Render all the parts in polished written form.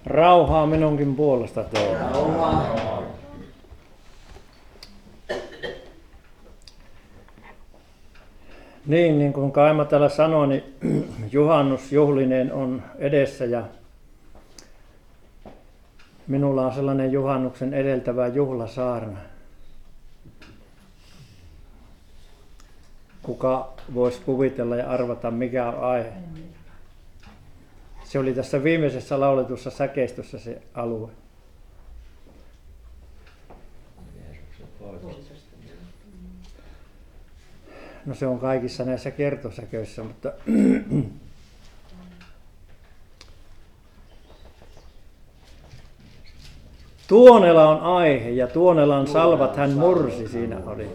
Rauhaa minunkin puolesta teille. Niin kuin Kaima täällä sanoi, niin juhannusjuhlinen on edessä ja minulla on sellainen juhannuksen edeltävä juhlasaarna. Kuka voisi kuvitella ja arvata, mikä on aihe? Se oli tässä viimeisessä lauletussa säkeistössä se alue. No se on kaikissa näissä kertosäköissä, mutta Tuonela on aihe ja Tuonelan salvat hän mursi, siinä oli.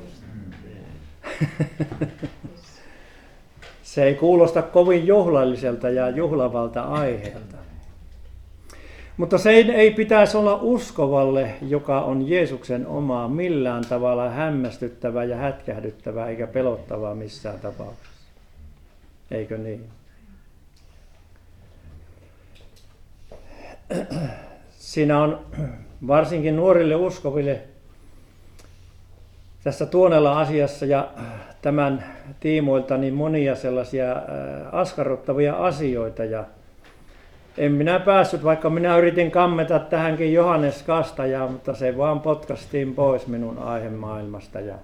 Se ei kuulosta kovin juhlalliselta ja juhlavalta aiheelta. Mutta se ei pitäisi olla uskovalle, joka on Jeesuksen omaa, millään tavalla hämmästyttävää ja hätkähdyttävää eikä pelottavaa missään tapauksessa. Eikö niin? Siinä on varsinkin nuorille uskoville tässä Tuonela-asiassa ja tämän tiimoilta niin monia sellaisia askarruttavia asioita. Ja en minä päässyt, vaikka minä yritin kammeta tähänkin Johannes Kastajaan, mutta se vaan potkastiin pois minun aihemaailmasta. Ja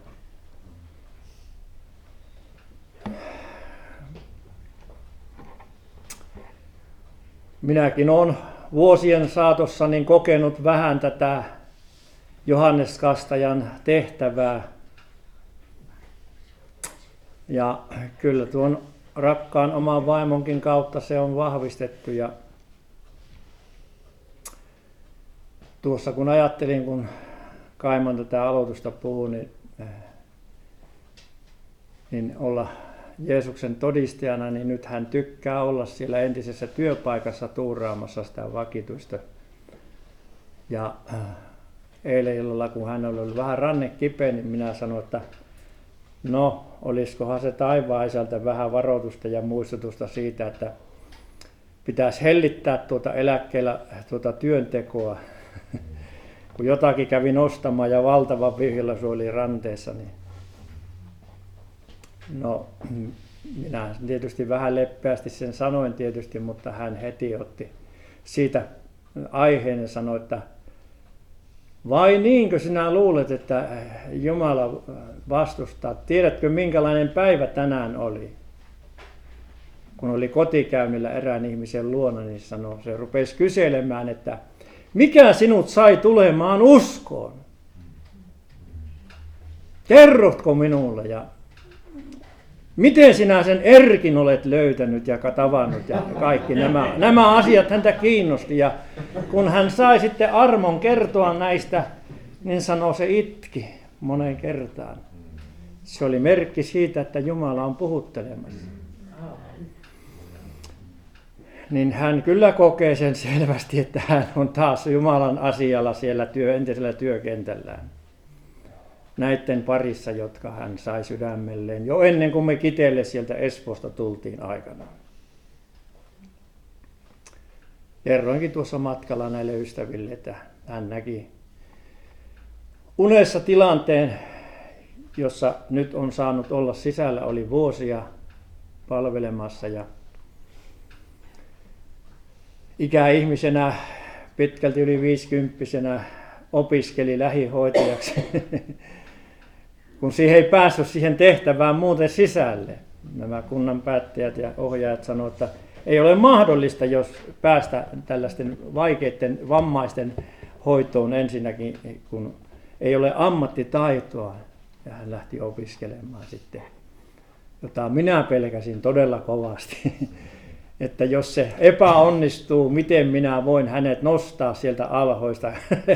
minäkin olen vuosien saatossa niin kokenut vähän tätä Johannes Kastajan tehtävää. Ja kyllä tuon rakkaan oman vaimonkin kautta se on vahvistettu. Ja tuossa kun ajattelin, kun Kaiman tätä aloitusta puhui, niin olla Jeesuksen todistajana, niin nyt hän tykkää olla siellä entisessä työpaikassa tuuraamassa sitä vakituista. Ja eilen illalla, kun hän oli ollut vähän ranne kipeä, niin minä sanoin, että no, olisikohan se taivaan isältä vähän varoitusta ja muistutusta siitä, että pitäisi hellittää tuota eläkkeellä tuota työntekoa. Kun jotakin kävi nostamaan ja valtava vihjalla oli ranteessa, niin no, minä tietysti vähän leppeästi sen sanoin tietysti, mutta hän heti otti siitä aiheen ja sanoi, että vai niinkö sinä luulet, että Jumala vastustaa? Tiedätkö, minkälainen päivä tänään oli? Kun oli kotikäynnillä erään ihmisen luona, niin sanoi, se rupesi kyselemään, että mikä sinut sai tulemaan uskoon? Kerrotko minulle? Ja miten sinä sen Erkin olet löytänyt ja tavannut ja kaikki nämä asiat häntä kiinnosti. Ja kun hän sai sitten armon kertoa näistä, niin sanoi se itki moneen kertaan. Se oli merkki siitä, että Jumala on puhuttelemassa. Niin hän kyllä kokee sen selvästi, että hän on taas Jumalan asialla siellä entisellä työkentällään. Näiden parissa, jotka hän sai sydämelleen jo ennen kuin me Kiteelle sieltä Espoosta tultiin aikanaan. Kerroinkin tuossa matkalla näille ystäville, että hän näki unessa tilanteen, jossa nyt on saanut olla sisällä, oli vuosia palvelemassa ja ikäihmisenä, pitkälti yli 50-vuotiaana opiskeli lähihoitajaksi. Kun siihen ei päässyt siihen tehtävään muuten sisälle. Nämä kunnan päättäjät ja ohjaajat sanoivat, että ei ole mahdollista, jos päästä tällaisten vaikeiden vammaisten hoitoon ensinnäkin, kun ei ole ammattitaitoa. Ja hän lähti opiskelemaan sitten, jota minä pelkäsin todella kovasti. Että jos se epäonnistuu, miten minä voin hänet nostaa sieltä alhoista.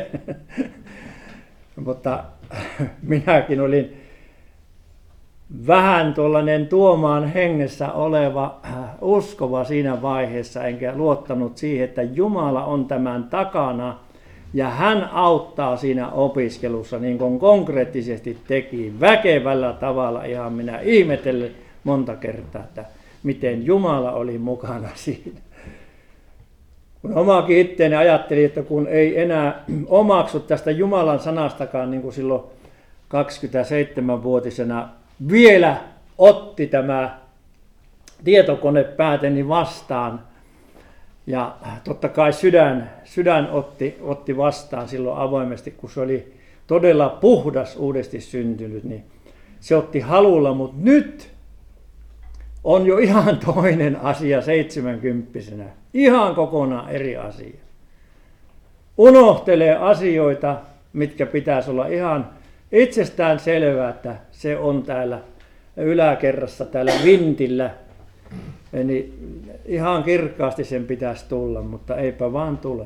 Mutta minäkin olin vähän tuollainen Tuomaan hengessä oleva uskova siinä vaiheessa, enkä luottanut siihen, että Jumala on tämän takana ja hän auttaa siinä opiskelussa, niin kuin konkreettisesti teki väkevällä tavalla. Ihan minä ihmetellen monta kertaa, että miten Jumala oli mukana siinä. Kun omakin itteeni ajattelin, että kun ei enää omaksu tästä Jumalan sanastakaan, niin kuin silloin 27-vuotisena vielä otti tämä tietokone pääteni vastaan. Ja totta kai sydän otti vastaan silloin avoimesti, kun se oli todella puhdas uudesti syntynyt, niin se otti halulla, mutta nyt on jo ihan toinen asia 70-vuotiaana. Ihan kokonaan eri asia. Unohtelee asioita, mitkä pitäisi olla ihan itsestään selvää, että se on täällä yläkerrassa, täällä vintillä. Eli ihan kirkkaasti sen pitäisi tulla, mutta eipä vaan tule.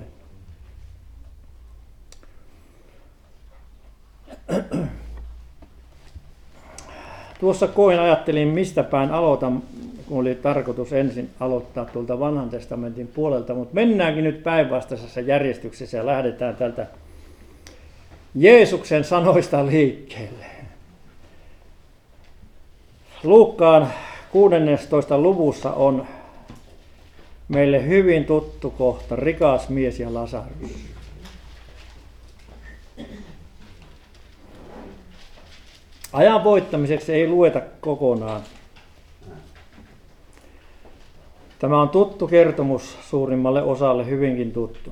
Tuossa ajattelin, mistä päin aloitan, kun oli tarkoitus ensin aloittaa tuolta Vanhan testamentin puolelta, mutta mennäänkin nyt päinvastaisessa järjestyksessä ja lähdetään tältä Jeesuksen sanoista liikkeelle. Luukkaan 16. luvussa on meille hyvin tuttu kohta, rikas mies ja Lasarus. Ajan voittamiseksi ei lueta kokonaan. Tämä on tuttu kertomus suurimmalle osalle, hyvinkin tuttu.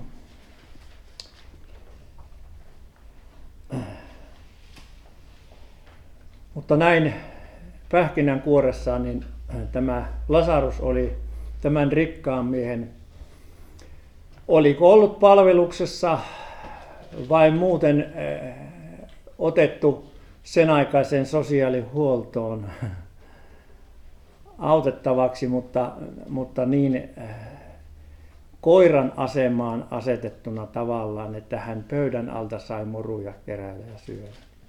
Mutta näin pähkinänkuoressaan, niin tämä Lasarus oli tämän rikkaan miehen, oliko ollut palveluksessa vai muuten otettu sen aikaisen sosiaalihuoltoon autettavaksi, mutta niin koiran asemaan asetettuna tavallaan, että hän pöydän alta sai muruja keräillä ja syödä.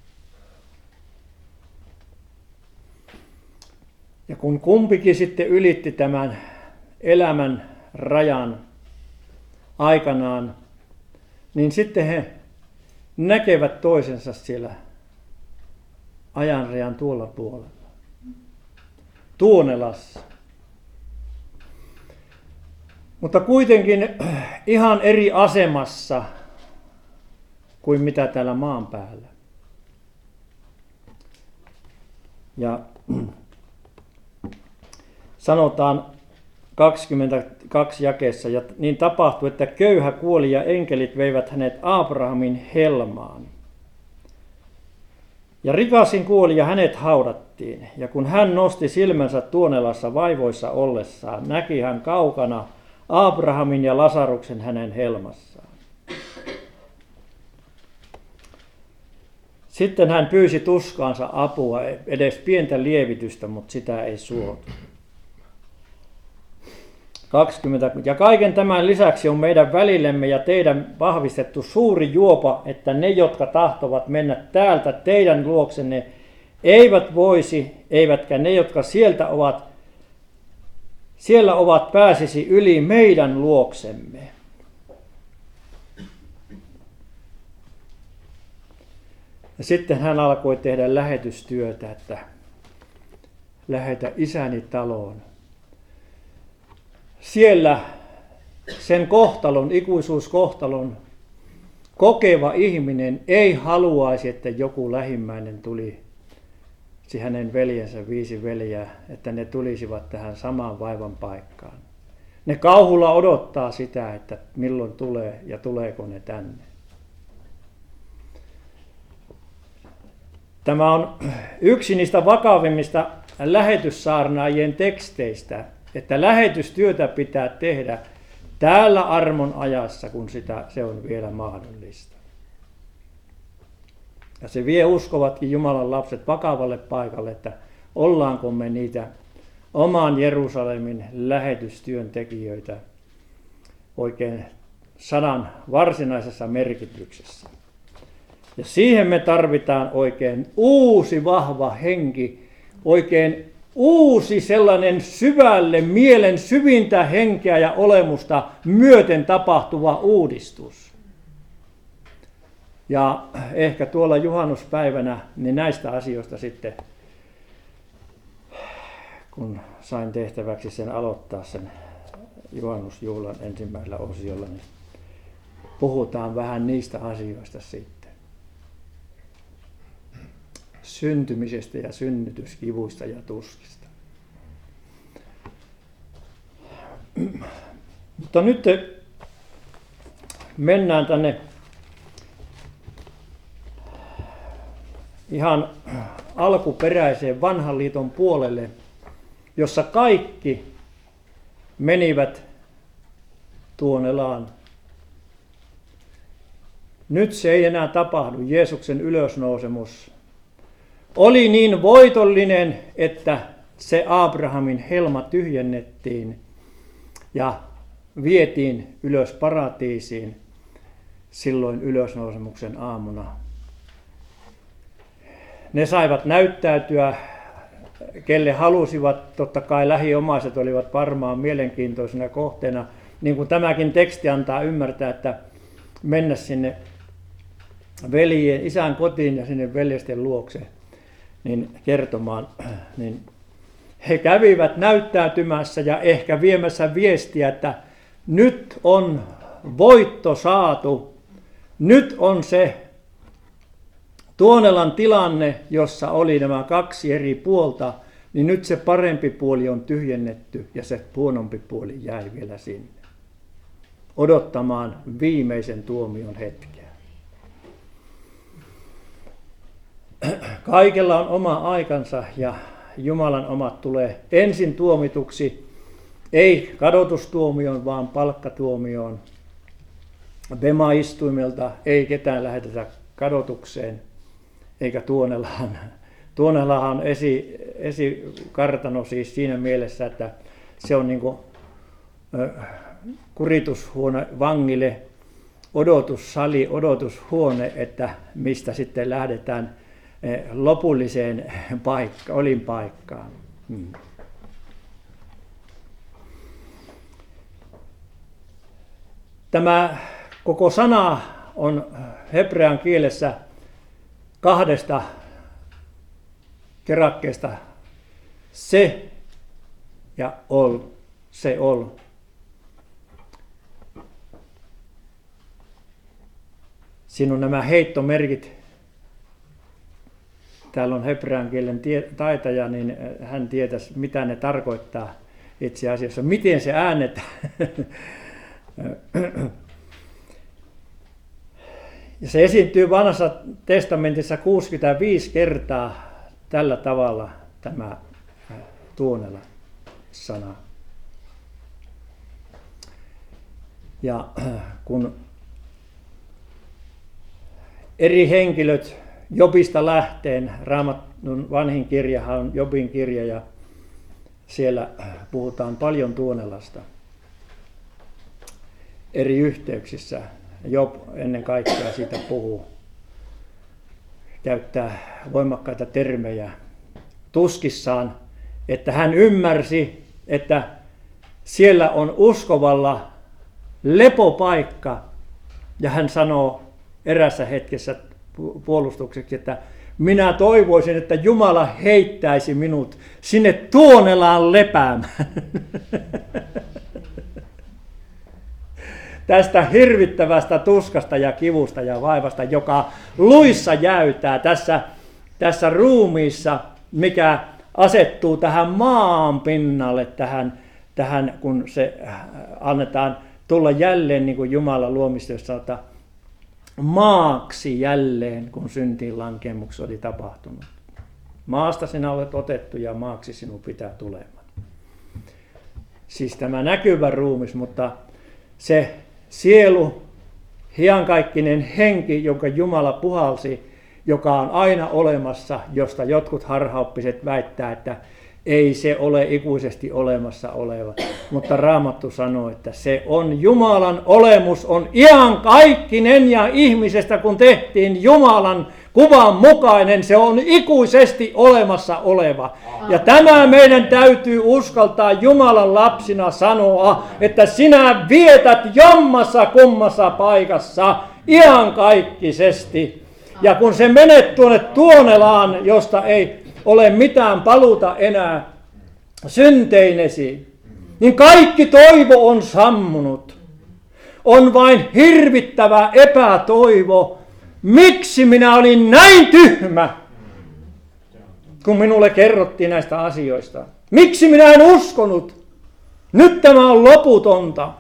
Ja kun kumpikin sitten ylitti tämän elämän rajan aikanaan, niin sitten he näkevät toisensa siellä ajanrajan tuolla puolella, Tuonelassa. Mutta kuitenkin ihan eri asemassa kuin mitä täällä maan päällä. Ja sanotaan 22 jakeessa, ja niin tapahtui, että köyhä kuoli ja enkelit veivät hänet Abrahamin helmaan. Ja rikasin kuoli ja hänet haudattiin, ja kun hän nosti silmänsä Tuonelassa vaivoissa ollessaan, näki hän kaukana Abrahamin ja Lasaruksen hänen helmassaan. Sitten hän pyysi tuskaansa apua, edes pientä lievitystä, mutta sitä ei suotu. 20. Ja kaiken tämän lisäksi on meidän välillemme ja teidän vahvistettu suuri juopa, että ne, jotka tahtovat mennä täältä teidän luoksenne, eivät voisi, eivätkä ne, jotka siellä ovat, pääsisi yli meidän luoksemme. Ja sitten hän alkoi tehdä lähetystyötä, että lähetä isäni taloon. Siellä sen kohtalon, ikuisuuskohtalon kokeva ihminen ei haluaisi, että joku lähimmäinen tulisi hänen veljensä 5 veljää, että ne tulisivat tähän samaan vaivan paikkaan. Ne kauhulla odottaa sitä, että milloin tulee ja tuleeko ne tänne. Tämä on yksi niistä vakavimmista lähetyssaarnaajien teksteistä, että lähetystyötä pitää tehdä täällä armon ajassa, kun se on vielä mahdollista. Ja se vie uskovatkin Jumalan lapset vakavalle paikalle, että ollaanko me niitä oman Jerusalemin lähetystyöntekijöitä oikein sanan varsinaisessa merkityksessä. Ja siihen me tarvitaan oikein uusi vahva henki, oikein uusi sellainen syvälle mielen syvintä henkeä ja olemusta myöten tapahtuva uudistus. Ja ehkä tuolla juhannuspäivänä niin näistä asioista sitten, kun sain tehtäväksi sen aloittaa sen juhannusjuhlan ensimmäisellä osiolla, niin puhutaan vähän niistä asioista sitten. Syntymisestä ja synnytyskivuista ja tuskista. Mutta nyt mennään tänne ihan alkuperäiseen vanhan liiton puolelle, jossa kaikki menivät Tuonelaan. Nyt se ei enää tapahdu. Jeesuksen ylösnousemus oli niin voitollinen, että se Abrahamin helma tyhjennettiin ja vietiin ylös paratiisiin silloin ylösnousemuksen aamuna. Ne saivat näyttäytyä, kelle halusivat, totta kai lähiomaiset olivat varmaan mielenkiintoisena kohteena, niin kuin tämäkin teksti antaa ymmärtää, että mennä sinne isän kotiin ja sinne veljesten luokse niin kertomaan. Niin he kävivät näyttäytymässä ja ehkä viemässä viestiä, että nyt on voitto saatu, nyt on se Tuonelan tilanne, jossa oli nämä kaksi eri puolta, niin nyt se parempi puoli on tyhjennetty ja se huonompi puoli jäi vielä sinne odottamaan viimeisen tuomion hetkeä. Kaikella on oma aikansa ja Jumalan omat tulee ensin tuomituksi, ei kadotustuomioon, vaan palkkatuomioon. Bema-istuimelta ei ketään lähetetä kadotukseen, eikä Tuonelaan. Tuonelahan on esikartano siis siinä mielessä, että se on niin kuin kuritushuone vangille, odotussali, odotushuone, että mistä sitten lähdetään lopulliseen olinpaikkaan. Tämä koko sana on hebrean kielessä kahdesta kerakkeesta se ja ol, se ol. Siinä on nämä heittomerkit. Täällä on hebrean kielen taitaja, niin hän tietäisi, mitä ne tarkoittaa itse asiassa. Miten se äännetään. Ja se esiintyy Vanhassa testamentissa 65 kertaa tällä tavalla tämä Tuonela-sana. Ja kun eri henkilöt Jobista lähteen, Raamatun vanhin kirjahan on Jobin kirja ja siellä puhutaan paljon Tuonelasta eri yhteyksissä. Job ennen kaikkea siitä puhuu, käyttää voimakkaita termejä tuskissaan, että hän ymmärsi, että siellä on uskovalla lepopaikka ja hän sanoo erässä hetkessä puolustukseksi, että minä toivoisin, että Jumala heittäisi minut sinne Tuonelaan lepäämään. Tästä hirvittävästä tuskasta ja kivusta ja vaivasta, joka luissa jäytää tässä ruumiissa, mikä asettuu tähän maan pinnalle, tähän kun se annetaan tulla jälleen, niin kuin Jumala luomista, jos sanotaan, maaksi jälleen, kun syntiin lankemuksessa oli tapahtunut. Maasta sinä olet otettu ja maaksi sinun pitää tulemaan. Siis tämä näkyvä ruumis, mutta se sielu, hiankaikkinen henki, jonka Jumala puhalsi, joka on aina olemassa, josta jotkut harhaoppiset väittää, että ei se ole ikuisesti olemassa oleva. Mutta Raamattu sanoo, että se on Jumalan olemus, on iankaikkinen ja ihmisestä kun tehtiin Jumalan kuvan mukainen, se on ikuisesti olemassa oleva. Ja tämä meidän täytyy uskaltaa Jumalan lapsina sanoa, että sinä vietät jommassa kummassa paikassa iankaikkisesti. Ja kun se menet tuonne Tuonelaan, josta ei ole mitään paluuta enää synteinesi, niin kaikki toivo on sammunut. On vain hirvittävä epätoivo. Miksi minä olin näin tyhmä, kun minulle kerrottiin näistä asioista? Miksi minä en uskonut? Nyt tämä on loputonta.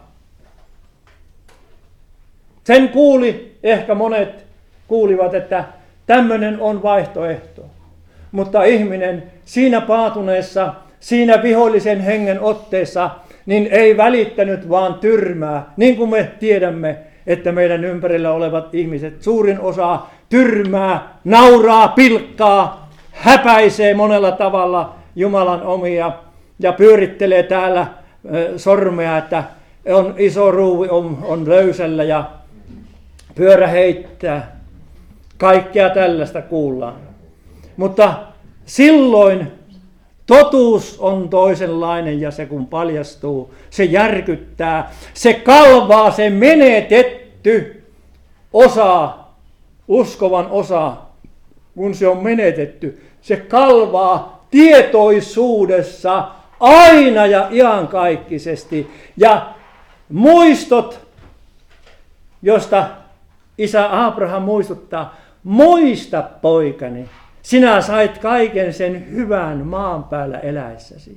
Sen ehkä monet kuulivat, että tämmöinen on vaihtoehto. Mutta ihminen siinä paatuneessa, siinä vihollisen hengen otteessa, niin ei välittänyt, vaan tyrmää. Niin kuin me tiedämme, että meidän ympärillä olevat ihmiset, suurin osa tyrmää, nauraa, pilkkaa, häpäisee monella tavalla Jumalan omia ja pyörittelee täällä sormea, että on iso ruuvi, on löysällä ja pyörä heittää. Kaikkea tällaista kuullaan. Mutta silloin totuus on toisenlainen ja se kun paljastuu, se järkyttää, se kalvaa, se menetetty osa, uskovan osa, kun se on menetetty, se kalvaa tietoisuudessa aina ja iankaikkisesti. Ja muistot, josta isä Abraham muistuttaa, muista poikani, sinä sait kaiken sen hyvän maan päällä eläessäsi.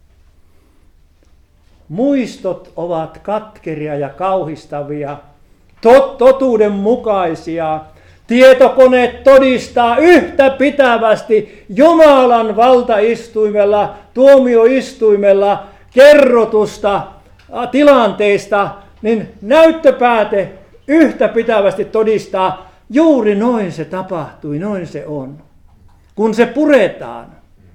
Muistot ovat katkeria ja kauhistavia, totuudenmukaisia. Tietokoneet todistaa yhtä pitävästi Jumalan valtaistuimella, tuomioistuimella kerrotusta tilanteista, niin näyttöpääte yhtä pitävästi todistaa, juuri noin se tapahtui, noin se on. Kun se puretaan,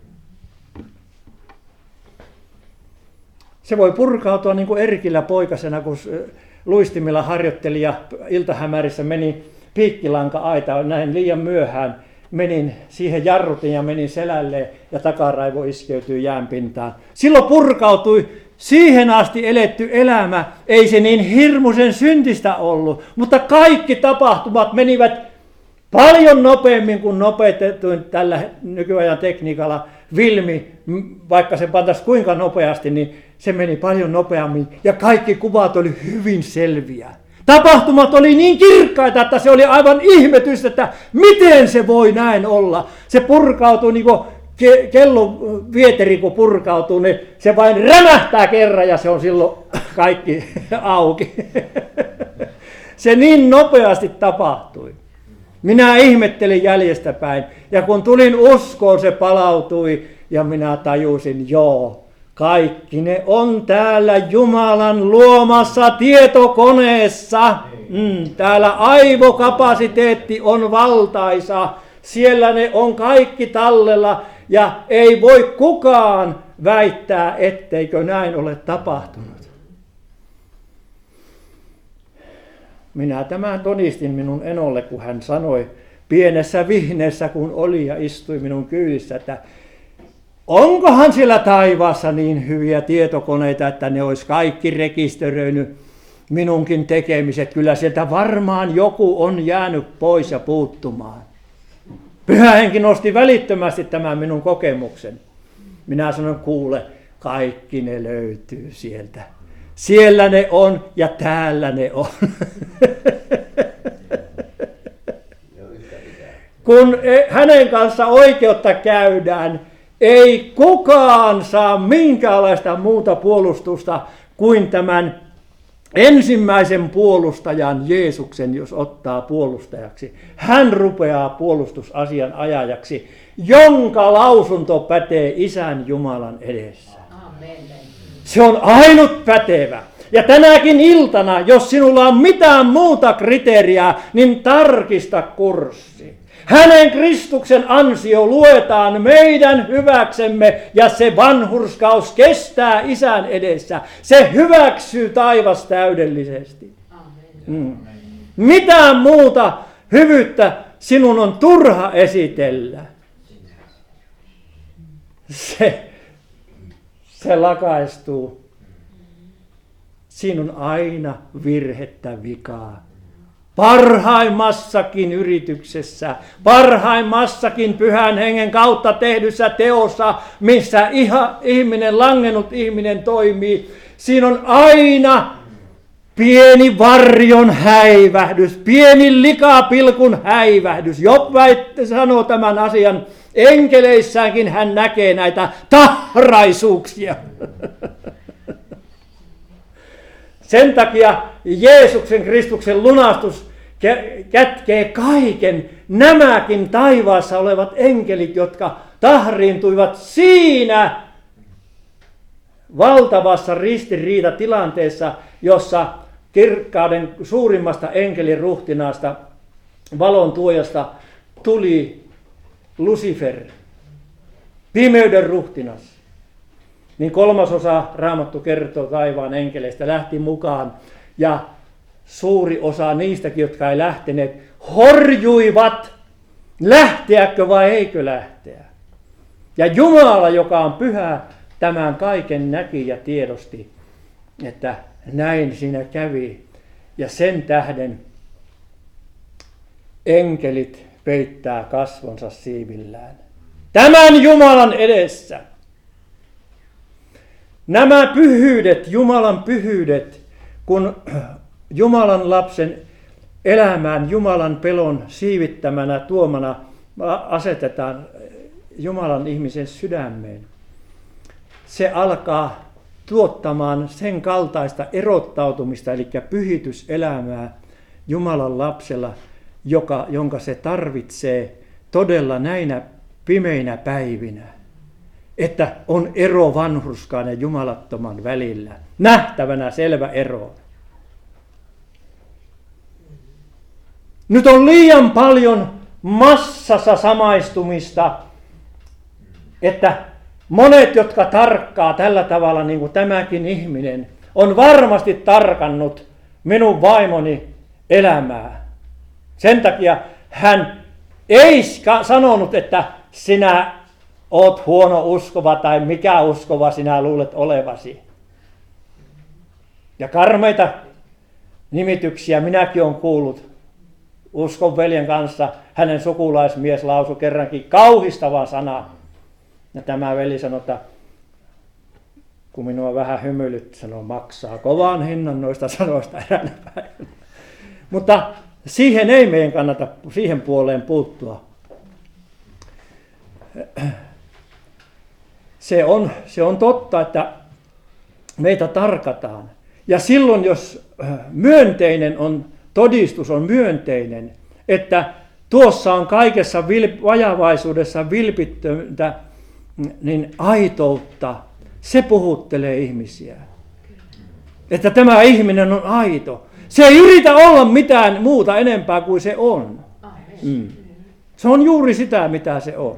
se voi purkautua niin kuin Erkillä poikasena, kun luistimilla harjoitteli ja iltahämärissä meni piikkilanka-aita, näin liian myöhään, menin siihen jarrutin ja menin selälleen ja takaraivo iskeytyi jäänpintaan. Silloin purkautui siihen asti eletty elämä, ei se niin hirmuisen syntistä ollut, mutta kaikki tapahtumat menivät paljon nopeammin kuin nopeutetuin tällä nykyajan tekniikalla filmi, vaikka se pantaisi kuinka nopeasti, niin se meni paljon nopeammin ja kaikki kuvat oli hyvin selviä. Tapahtumat oli niin kirkkaita, että se oli aivan ihmetys, että miten se voi näin olla. Se purkautui niin kuin kellon vieteri, kun purkautuu, niin se vain rämähtää kerran ja se on silloin kaikki auki. Se niin nopeasti tapahtui. Minä ihmettelin jäljestäpäin ja kun tulin uskoon, se palautui ja minä tajusin, joo, kaikki ne on täällä Jumalan luomassa tietokoneessa. Täällä aivokapasiteetti on valtaisa, siellä ne on kaikki tallella ja ei voi kukaan väittää, etteikö näin ole tapahtunut. Minä tämän todistin minun enolle, kun hän sanoi pienessä vihneessä, kun oli ja istui minun kyydissä, että onkohan siellä taivaassa niin hyviä tietokoneita, että ne olisi kaikki rekisteröinyt minunkin tekemiset. Kyllä sieltä varmaan joku on jäänyt pois ja puuttumaan. Pyhä Henki nosti välittömästi tämän minun kokemuksen. Minä sanoin, kuule, kaikki ne löytyy sieltä. Siellä ne on ja täällä ne on. Kun hänen kanssa oikeutta käydään, ei kukaan saa minkäänlaista muuta puolustusta kuin tämän ensimmäisen puolustajan Jeesuksen, jos ottaa puolustajaksi. Hän rupeaa puolustusasian ajajaksi, jonka lausunto pätee Isän Jumalan edessä. Amen. Se on ainut pätevä. Ja tänäkin iltana, jos sinulla on mitään muuta kriteeriä, niin tarkista kurssi. Hänen Kristuksen ansio luetaan meidän hyväksemme ja se vanhurskaus kestää Isän edessä. Se hyväksyy taivas täydellisesti. Mitään muuta hyvyyttä sinun on turha esitellä. Se lakaistuu. Siinä on aina virhettä, vikaa. parhaimmassakin yrityksessä, parhaimmassakin Pyhän Hengen kautta tehdyssä teossa, missä ihminen, langennut ihminen toimii, siinä on aina pieni varjon häivähdys, pieni likapilkun häivähdys. Job sanoo tämän asian, enkeleissäänkin hän näkee näitä tahraisuuksia. Sen takia Jeesuksen Kristuksen lunastus kätkee kaiken. Nämäkin taivaassa olevat enkelit, jotka tahriintuivat siinä valtavassa ristiriitatilanteessa, jossa kirkkauden suurimmasta enkelin ruhtinaasta, valon tuojasta, tuli Lucifer, pimeyden ruhtinas. Niin 3/3 Raamattu kertoo taivaan enkeleistä lähti mukaan, ja suuri osa niistäkin, jotka ei lähteneet, horjuivat, lähteäkö vai eikö lähteä. Ja Jumala, joka on pyhä, tämän kaiken näki ja tiedosti, että näin siinä kävi. Ja sen tähden enkelit peittää kasvonsa siivillään. Tämän Jumalan edessä. Nämä pyhyydet, Jumalan pyhyydet, kun Jumalan lapsen elämään Jumalan pelon siivittämänä tuomana asetetaan Jumalan ihmisen sydämeen, se alkaa tuottamaan sen kaltaista erottautumista, eli pyhityselämää Jumalan lapsella, jonka se tarvitsee todella näinä pimeinä päivinä, että on ero vanhurskaan ja jumalattoman välillä. Nähtävänä selvä ero. Nyt on liian paljon massassa samaistumista, että monet, jotka tarkkaa tällä tavalla, niin kuin tämäkin ihminen, on varmasti tarkannut minun vaimoni elämää. Sen takia hän ei sanonut, että sinä oot huono uskova tai mikä uskova sinä luulet olevasi. Ja karmeita nimityksiä minäkin olen kuullut. Uskon veljen kanssa hänen sukulaismies lausui kerrankin kauhistavan sana. Ja tämä veli sanoi, että kun minua vähän hymyilyt, sanoi, maksaa kovan hinnan noista sanoista eräänä päivänä. Mutta siihen ei meidän kannata siihen puoleen puuttua. Se on totta, että meitä tarkataan. Ja silloin, jos myönteinen on, todistus on myönteinen, että tuossa on kaikessa vajavaisuudessa vilpitöntä, niin aitoutta, se puhuttelee ihmisiä. Että tämä ihminen on aito. Se ei yritä olla mitään muuta enempää kuin se on. Se on juuri sitä, mitä se on.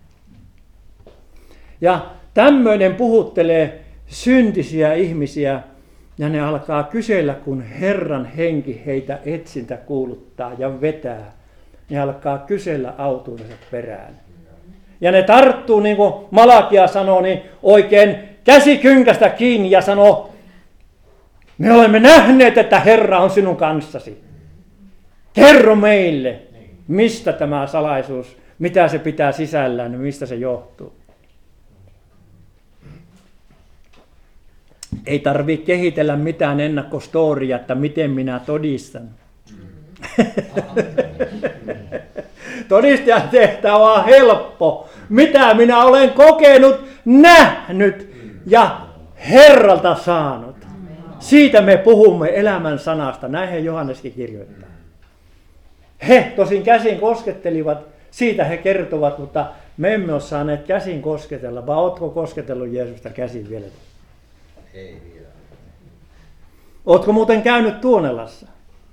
Ja tämmöinen puhuttelee syntisiä ihmisiä, ja ne alkaa kysellä, kun Herran henki heitä etsintä kuuluttaa ja vetää. Ne alkaa kysellä autuutensa perään. Ja ne tarttuu, niin kuin Malakia sanoo, niin oikein käsikynkästä kiinni ja sanoo, me olemme nähneet, että Herra on sinun kanssasi. Kerro meille, mistä tämä salaisuus, mitä se pitää sisällään ja mistä se johtuu. Ei tarvitse kehitellä mitään ennakkostoria, että miten minä todistan. Todistajan tehtävä on helppo. Mitä minä olen kokenut, nähnyt ja Herralta saanut. Siitä me puhumme elämän sanasta. Näinhän Johanneskin kirjoittaa. He tosin käsin koskettelivat, siitä he kertovat, mutta me emme ole saaneet käsin kosketella. Vai oletko kosketellut Jeesusta käsin vielä? Ei vielä. Oletko muuten käynyt Tuonelassa?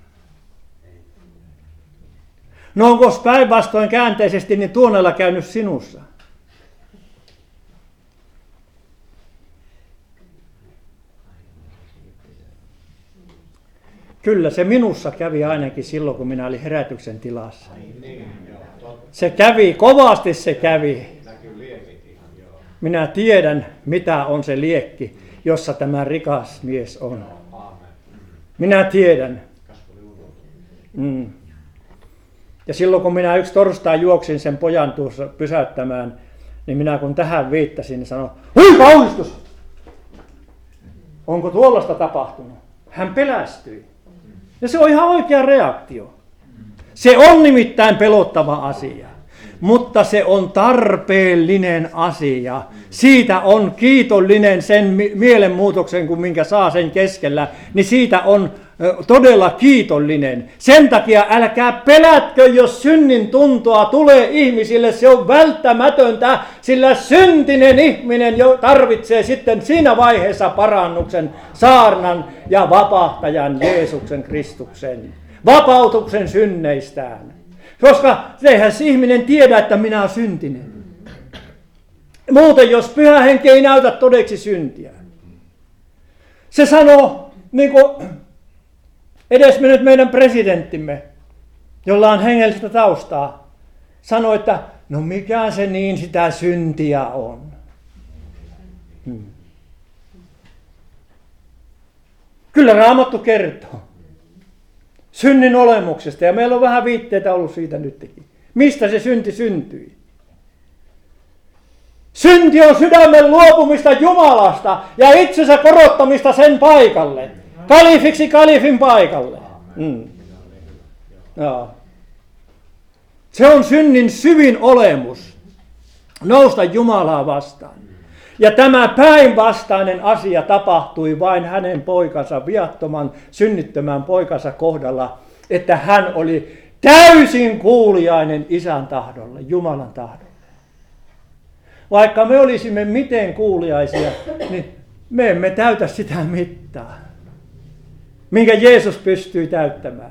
No onko päinvastoin käänteisesti niin Tuonella käynyt sinussa? Kyllä se minussa kävi ainakin silloin, kun minä olin herätyksen tilassa. Se kävi, kovasti se kävi. Minä tiedän, mitä on se liekki, jossa tämä rikas mies on. Minä tiedän. Ja silloin kun minä yksi torstai juoksin sen pojan tuossa pysäyttämään, niin minä kun tähän viittasin, niin sanoin, hui kauhistus! Onko tuollaista tapahtunut? Hän pelästyi. Ja se on ihan oikea reaktio. Se on nimittäin pelottava asia, mutta se on tarpeellinen asia. Siitä on kiitollinen sen mielenmuutoksen, kun minkä saa sen keskellä, niin siitä on todella kiitollinen. Sen takia älkää pelätkö, jos synnin tuntoa tulee ihmisille, se on välttämätöntä, sillä syntinen ihminen jo tarvitsee sitten siinä vaiheessa parannuksen, saarnan ja vapahtajan Jeesuksen Kristuksen, vapautuksen synneistään. Koska eihän se ihminen tiedä, että minä olen syntinen. Muuten, jos Pyhä Henki ei näytä todeksi syntiä. Se sanoo, niin kuin edesmennyt meidän presidenttimme, jolla on hengellistä taustaa, sanoi, että no mikä se niin sitä syntiä on. Kyllä Raamattu kertoo synnin olemuksesta, ja meillä on vähän viitteitä ollut siitä nytkin. Mistä se synti syntyi? Synti on sydämen luopumista Jumalasta ja itsensä korottamista sen paikalle. Kalifiksi kalifin paikalle. Joo. Se on synnin syvin olemus. Nousta Jumalaa vastaan. Ja tämä päinvastainen asia tapahtui vain hänen poikansa, viattoman, synnittömän poikansa kohdalla, että hän oli täysin kuuliainen Isän tahdolle, Jumalan tahdolle. Vaikka me olisimme miten kuuliaisia, niin me emme täytä sitä mittaa, minkä Jeesus pystyy täyttämään.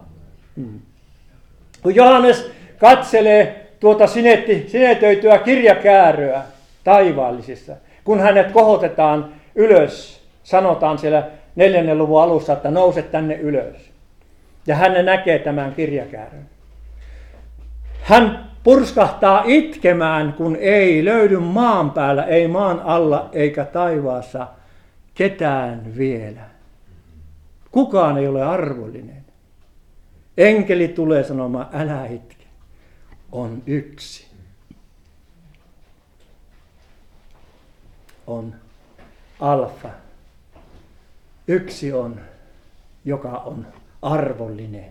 Kun Johannes katselee tuota sinetöityä kirjakääröä taivaallisissa, kun hänet kohotetaan ylös, sanotaan siellä 4. luvun alussa, että nouse tänne ylös. Ja hän näkee tämän kirjakäärön. Hän purskahtaa itkemään, kun ei löydy maan päällä, ei maan alla eikä taivaassa ketään vielä. Kukaan ei ole arvollinen. Enkeli tulee sanomaan, älä itke, on yksi. On alfa. Yksi on, joka on arvollinen.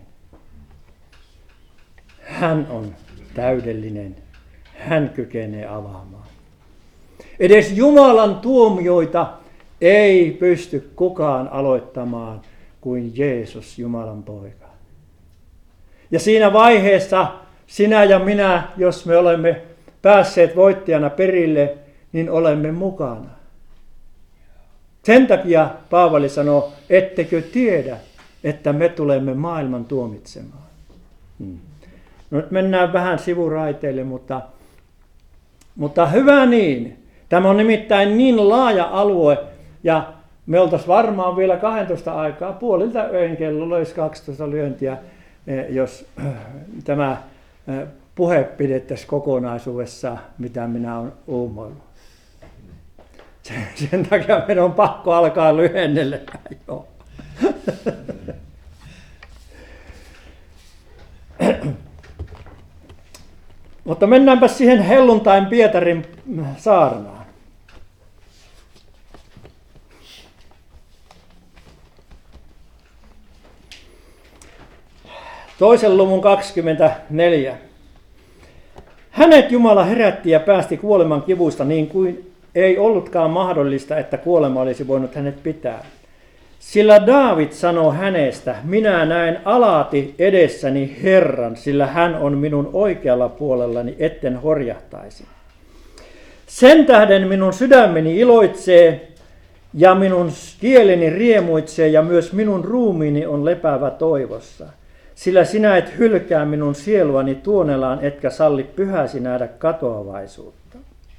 Hän on täydellinen. Hän kykenee avaamaan. Edes Jumalan tuomioita ei pysty kukaan aloittamaan kuin Jeesus, Jumalan poika. Ja siinä vaiheessa sinä ja minä, jos me olemme päässeet voittajana perille, niin olemme mukana. Sen takia Paavali sanoo, ettekö tiedä, että me tulemme maailman tuomitsemaan. No nyt mennään vähän sivuraiteille, mutta hyvä niin. Tämä on nimittäin niin laaja alue, ja me oltaisiin varmaan vielä 12 aikaa puolilta öin, kello olisi 12 lyöntiä, jos tämä puhe pidettäisiin kokonaisuudessaan, mitä minä olen uumoillut. Sen takia meidän on pakko alkaa lyhennellä. Joo. Mutta mennäänpä siihen helluntain Pietarin saarnaan. Toisen luvun 24. Hänet Jumala herätti ja päästi kuoleman kivuista niin kuin ei ollutkaan mahdollista, että kuolema olisi voinut hänet pitää. Sillä Daavid sanoo hänestä, minä näen alati edessäni Herran, sillä hän on minun oikealla puolellani, etten horjahtaisi. Sen tähden minun sydämeni iloitsee ja minun kieleni riemuitsee ja myös minun ruumiini on lepäävä toivossa. Sillä sinä et hylkää minun sieluani tuonelaan, etkä salli pyhäsi nähdä katoavaisuutta.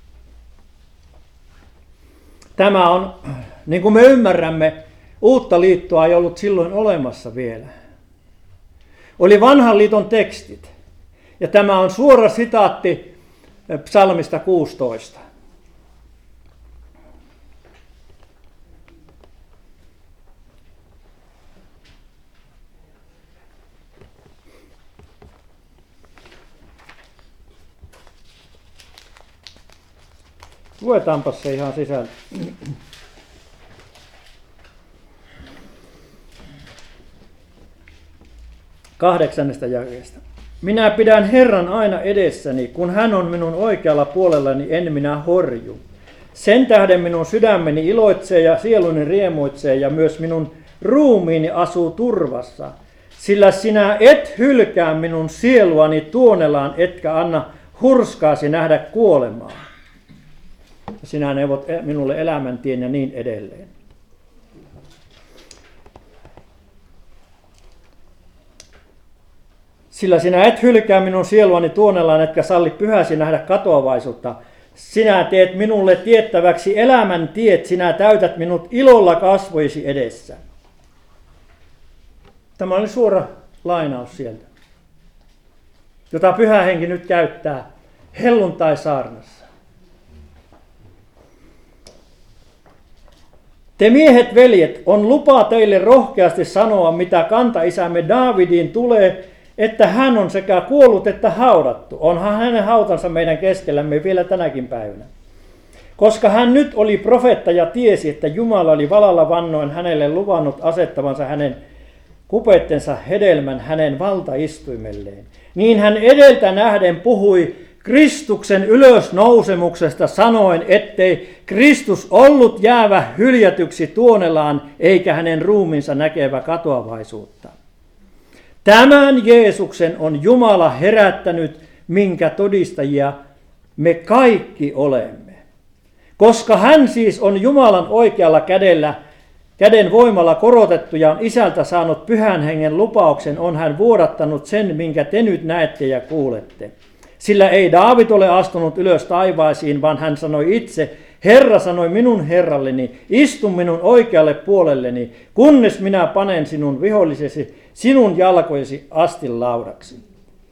Tämä on, niin kuin me ymmärrämme, uutta liittoa ei ollut silloin olemassa vielä. Oli vanhan liiton tekstit. Ja tämä on suora sitaatti psalmista 16. Luetaanpa se ihan sisältä. 8. jakeesta. Minä pidän Herran aina edessäni, kun hän on minun oikealla puolellani, en minä horju. Sen tähden minun sydämeni iloitsee ja sieluni riemuitsee ja myös minun ruumiini asuu turvassa. Sillä sinä et hylkää minun sieluani tuonelaan, etkä anna hurskaasi nähdä kuolemaa. Sinä neuvot minulle elämäntien ja niin edelleen. Sillä sinä et hylkää minun sieluani tuonelaan, etkä salli pyhäsi nähdä katoavaisuutta. Sinä teet minulle tiettäväksi elämän tiet, sinä täytät minut ilolla kasvoisi edessä. Tämä oli suora lainaus sieltä, jota Pyhä Henki nyt käyttää helluntai-saarnassa. Te miehet, veljet, on lupa teille rohkeasti sanoa, mitä kantaisämme Daavidin tulee, että hän on sekä kuollut että haudattu. Onhan hänen hautansa meidän keskellämme vielä tänäkin päivänä. Koska hän nyt oli profeetta ja tiesi, että Jumala oli valalla vannoen hänelle luvannut asettavansa hänen kupettensa hedelmän hänen valtaistuimelleen, niin hän edeltä nähden puhui Kristuksen ylösnousemuksesta sanoen, ettei Kristus ollut jäävä hyljätyksi tuonelaan, eikä hänen ruumiinsa näkevä katoavaisuutta. Tämän Jeesuksen on Jumala herättänyt, minkä todistajia me kaikki olemme. Koska hän siis on Jumalan oikealla käden voimalla korotettu ja on Isältä saanut Pyhän Hengen lupauksen, on hän vuodattanut sen, minkä te nyt näette ja kuulette. Sillä ei Daavid ole astunut ylös taivaisiin, vaan hän sanoi itse, Herra sanoi minun herralleni, istu minun oikealle puolelleni, kunnes minä panen sinun vihollisesi, sinun jalkojesi astinlaudaksi.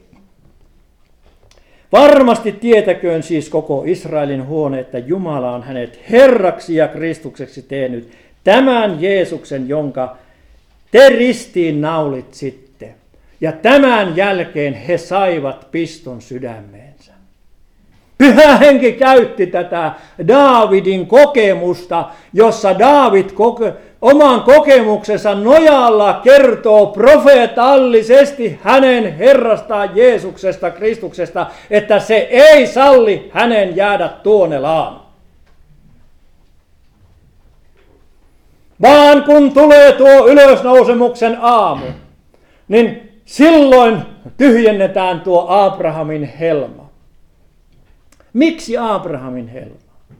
Varmasti tietäköön siis koko Israelin huone, että Jumala on hänet Herraksi ja Kristukseksi tehnyt, tämän Jeesuksen, jonka te ristiin naulitsitte. Ja tämän jälkeen he saivat piston sydämeensä. Pyhä Henki käytti tätä Daavidin kokemusta, jossa Daavid oman kokemuksensa nojalla kertoo profeetallisesti hänen Herrastaan Jeesuksesta, Kristuksesta, että se ei salli hänen jäädä tuonelaan. Vaan kun tulee tuo ylösnousemuksen aamu, niin silloin tyhjennetään tuo Abrahamin helma. Miksi Abrahamin helma?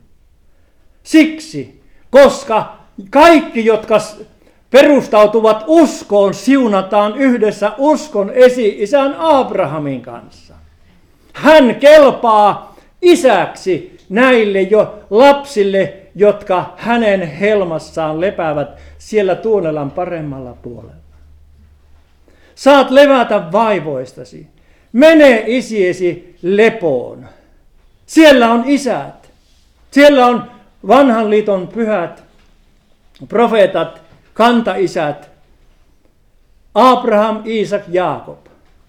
Siksi, koska kaikki, jotka perustautuvat uskoon, siunataan yhdessä uskon esi-isän Abrahamin kanssa. Hän kelpaa isäksi näille jo lapsille, jotka hänen helmassaan lepäävät siellä tuonelan paremmalla puolella. Saat levätä vaivoistasi. Mene isiesi lepoon. Siellä on isät. Siellä on vanhan liiton pyhät profeetat, kantaisät. Abraham, Iisak, Jaakob.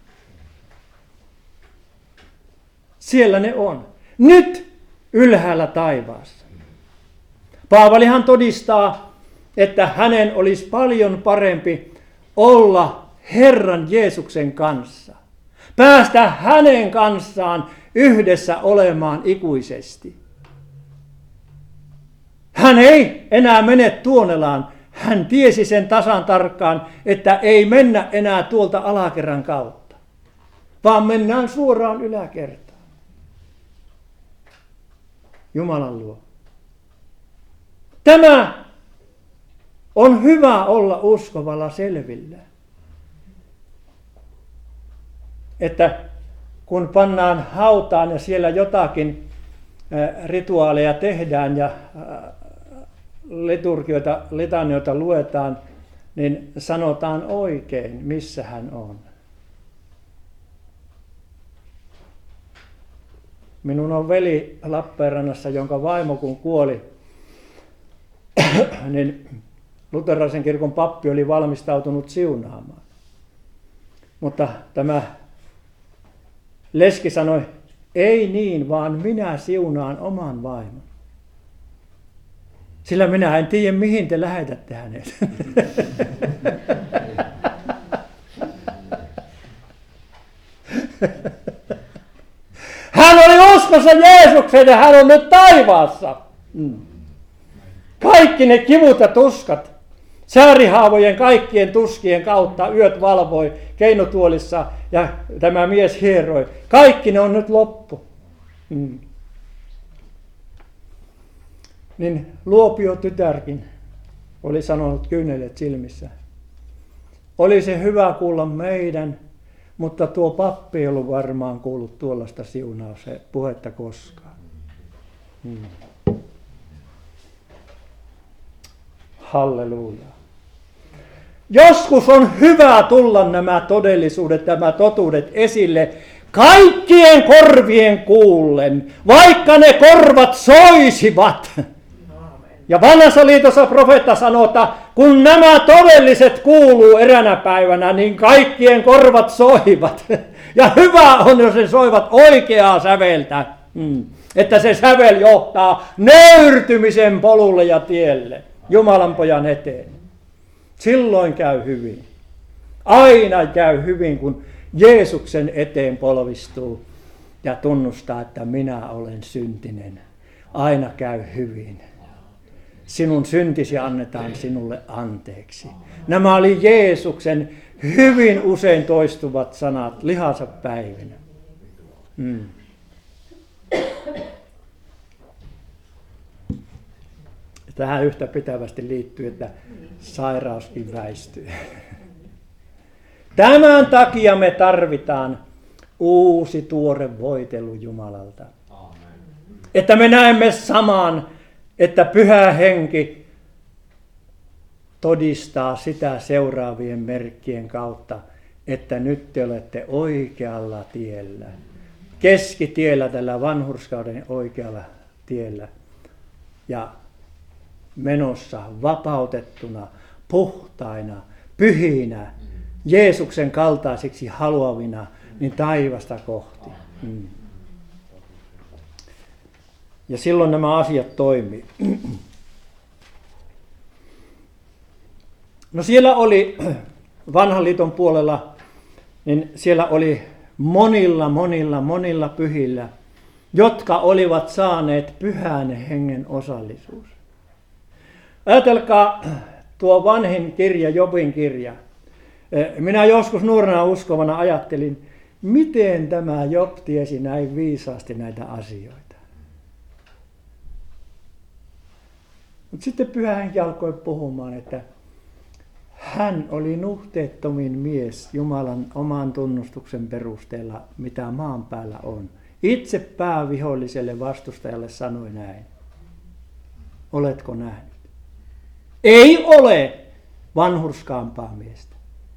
Siellä ne on. Nyt ylhäällä taivaassa. Paavalihan todistaa, että hänen olisi paljon parempi olla Herran Jeesuksen kanssa. Päästä hänen kanssaan yhdessä olemaan ikuisesti. Hän ei enää mene tuonelaan. Hän tiesi sen tasan tarkkaan, että ei mennä enää tuolta alakerran kautta, vaan mennään suoraan yläkertaan. Jumalan luo. Tämä on hyvä olla uskovalla selvillä. Että kun pannaan hautaan ja siellä jotakin rituaaleja tehdään ja liturgioita, litanioita luetaan, niin sanotaan oikein, missä hän on. Minun on veli Lappeenrannassa, jonka vaimo kun kuoli, niin luterilaisen kirkon pappi oli valmistautunut siunaamaan. Mutta tämä leski sanoi, ei niin, vaan minä siunaan oman vaimon. Sillä minä en tiedä, mihin te lähetätte hänet. Hän oli uskossa Jeesukseen ja hän on nyt taivaassa. Kaikki ne kivut ja tuskat, säärihaavojen kaikkien tuskien kautta yöt valvoi keinotuolissa ja tämä mies hieroi. Kaikki ne on nyt loppu. Niin Luopio tytärkin oli sanonut kyynelet silmissä. Oli se hyvä kuulla meidän, mutta tuo pappi ei ollut varmaan kuullut tuollaista puhetta koskaan. Halleluja. Joskus on hyvä tulla nämä todellisuudet, nämä totuudet esille kaikkien korvien kuullen, vaikka ne korvat soisivat. Ja vanhassa liitossa profeetta sanoo, että kun nämä todelliset kuuluu eräänä päivänä, niin kaikkien korvat soivat. Ja hyvä on, jos ne soivat oikeaa säveltä. Että se sävel johtaa nöyrtymisen polulle ja tielle, Jumalan pojan eteen. Silloin käy hyvin. Aina käy hyvin, kun Jeesuksen eteen polvistuu ja tunnustaa, että minä olen syntinen. Aina käy hyvin. Sinun syntisi annetaan sinulle anteeksi. Nämä oli Jeesuksen hyvin usein toistuvat sanat lihansa päivinä. Tähän yhtä pitävästi liittyy, että sairauskin väistyy. Tämän takia me tarvitaan uusi tuore voitelu Jumalalta. Että me näemme saman, että Pyhä Henki todistaa sitä seuraavien merkkien kautta, että nyt te olette oikealla tiellä. Keskitiellä, tällä vanhurskauden oikealla tiellä. Ja menossa vapautettuna, puhtaina, pyhinä, Jeesuksen kaltaisiksi haluavina, niin taivasta kohti. Ja silloin nämä asiat toimii. No siellä oli vanhan liiton puolella, niin siellä oli monilla pyhillä, jotka olivat saaneet Pyhän Hengen osallisuus. Ajatelkaa tuo vanhin kirja, Jobin kirja. Minä joskus nuorena uskovana ajattelin, miten tämä Job tiesi näin viisaasti näitä asioita. Mutta sitten Pyhä Henki alkoi puhumaan, että hän oli nuhteettomin mies Jumalan oman tunnustuksen perusteella, mitä maan päällä on. Itse pääviholliselle vastustajalle sanoi näin. Oletko nähnyt? Ei ole vanhurskaampaa miestä.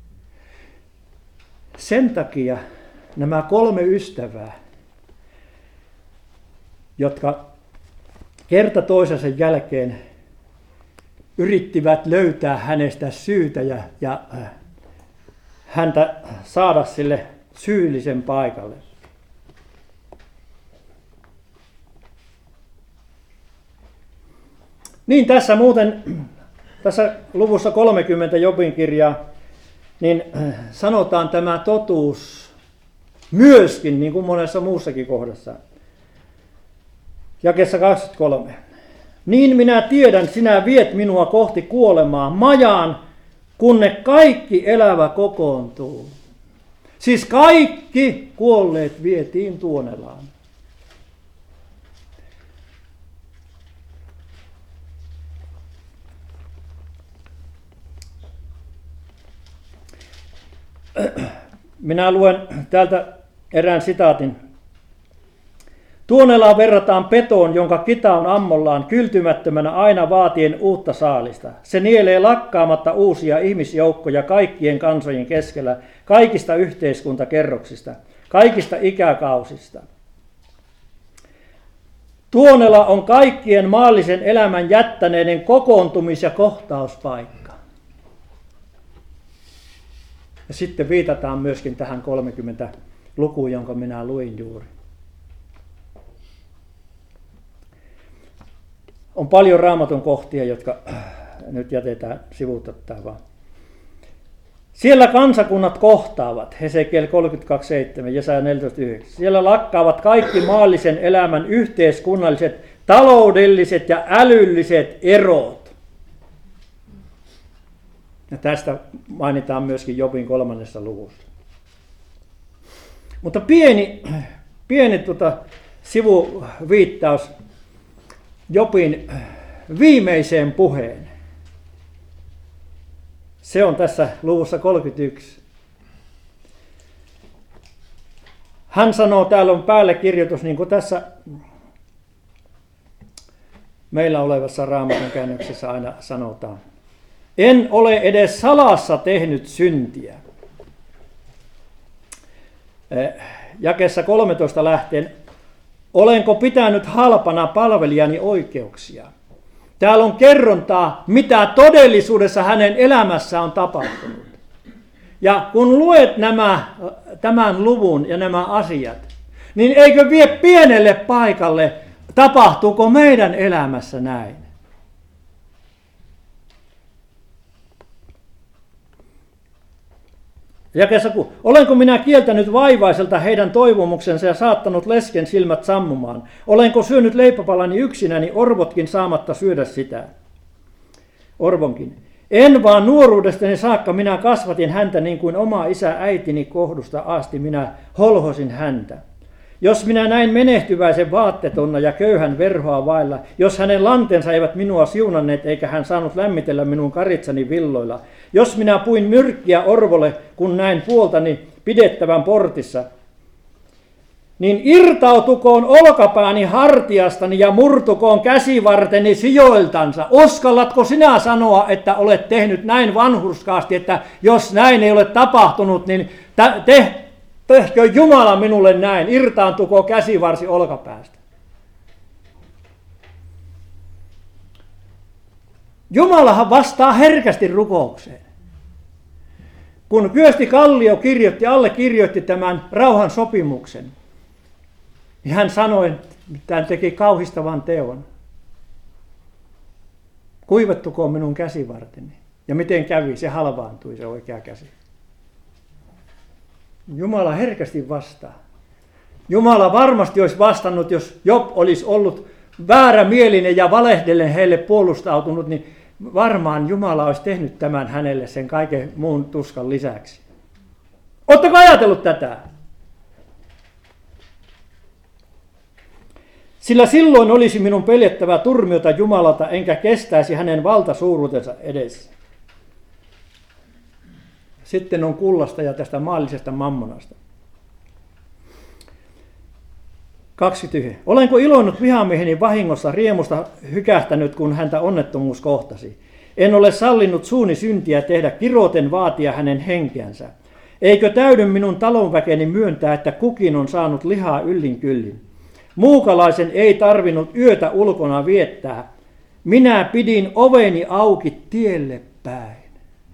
Sen takia nämä 3 ystävää, jotka kerta toisensa jälkeen yrittivät löytää hänestä syytä ja häntä saada sille syyllisen paikalle. Niin tässä luvussa 30 Jobin kirjaa, niin sanotaan tämä totuus myöskin, niin kuin monessa muussakin kohdassa. Jakeessa 23. Niin minä tiedän, sinä viet minua kohti kuolemaa, majaan, kunne kaikki elävä kokoontuu. Siis kaikki kuolleet vietiin Tuonelaan. Minä luen täältä erään sitaatin. Tuonelaan verrataan petoon, jonka kita on ammollaan kyltymättömänä aina vaatien uutta saalista. Se nielee lakkaamatta uusia ihmisjoukkoja kaikkien kansojen keskellä, kaikista yhteiskuntakerroksista, kaikista ikäkausista. Tuonela on kaikkien maallisen elämän jättäneiden kokoontumis- ja kohtauspaikka. Ja sitten viitataan myöskin tähän 30 lukuun, jonka minä luin juuri. on paljon Raamatun kohtia, jotka nyt jätetään sivuuttaa vaan. Siellä kansakunnat kohtaavat, Hesekiel 32:7, Jesaja 14:9. Siellä lakkaavat kaikki maallisen elämän yhteiskunnalliset, taloudelliset ja älylliset erot. Ja tästä mainitaan myöskin Jobin 3. luvussa. Mutta pieni sivuviittaus Jobin viimeiseen puheen. Se on tässä luvussa 31. Hän sanoo, täällä on päälle kirjoitus, niin kuin tässä meillä olevassa Raamatun käännöksessä aina sanotaan. En ole edes salassa tehnyt syntiä. Jakeessa 13 lähtien, olenko pitänyt halpana palvelijani oikeuksia? Täällä on kerrontaa, mitä todellisuudessa hänen elämässään on tapahtunut. Ja kun luet tämän luvun ja nämä asiat, niin eikö vie pienelle paikalle, tapahtuuko meidän elämässä näin? Jakeessa olenko minä kieltänyt vaivaiselta heidän toivomuksensa ja saattanut lesken silmät sammumaan? Olenko syönyt leipäpalani yksinäni, orvotkin saamatta syödä sitä? Orvonkin. En vaan nuoruudestani saakka minä kasvatin häntä niin kuin oma isä äitini kohdusta asti minä holhosin häntä. Jos minä näin menehtyväisen vaattetonna ja köyhän verhoa vailla, jos hänen lantensa eivät minua siunanneet eikä hän saanut lämmitellä minun karitsani villoilla, jos minä puin myrkkiä orvolle, kun näin puoltani pidettävän portissa, niin irtautukoon olkapääni hartiastani ja murtukoon käsivarteni sijoiltansa. Uskallatko sinä sanoa, että olet tehnyt näin vanhurskaasti, että jos näin ei ole tapahtunut, niin tehkö Jumala minulle näin, irtaantuko käsivarsi olkapäästä. Jumalahan vastaa herkästi rukoukseen. Kun Kyösti Kallio allekirjoitti tämän rauhan sopimuksen, niin hän sanoi, että hän teki kauhistavan teon. Kuivattukoon minun käsivarteni. Ja miten kävi? Se halvaantui, se oikea käsi. Jumala herkästi vastaa. Jumala varmasti olisi vastannut, jos Job olisi ollut väärämielinen ja valehdellen heille puolustautunut, niin varmaan Jumala olisi tehnyt tämän hänelle sen kaiken muun tuskan lisäksi. Oletteko ajatellut tätä? Sillä silloin olisi minun peljettävä turmiota Jumalalta, enkä kestäisi hänen valtasuuruutensa edessä. Sitten on kullasta ja tästä maallisesta mammonasta. 20. Olenko iloinut vihamieheni vahingossa riemusta hykähtänyt, kun häntä onnettomuus kohtasi? En ole sallinut suuni syntiä tehdä, kiroten vaatia hänen henkeänsä. Eikö täydy minun talonväkeni myöntää, että kukin on saanut lihaa yllin kyllin? Muukalaisen ei tarvinnut yötä ulkona viettää. Minä pidin oveni auki tielle päin.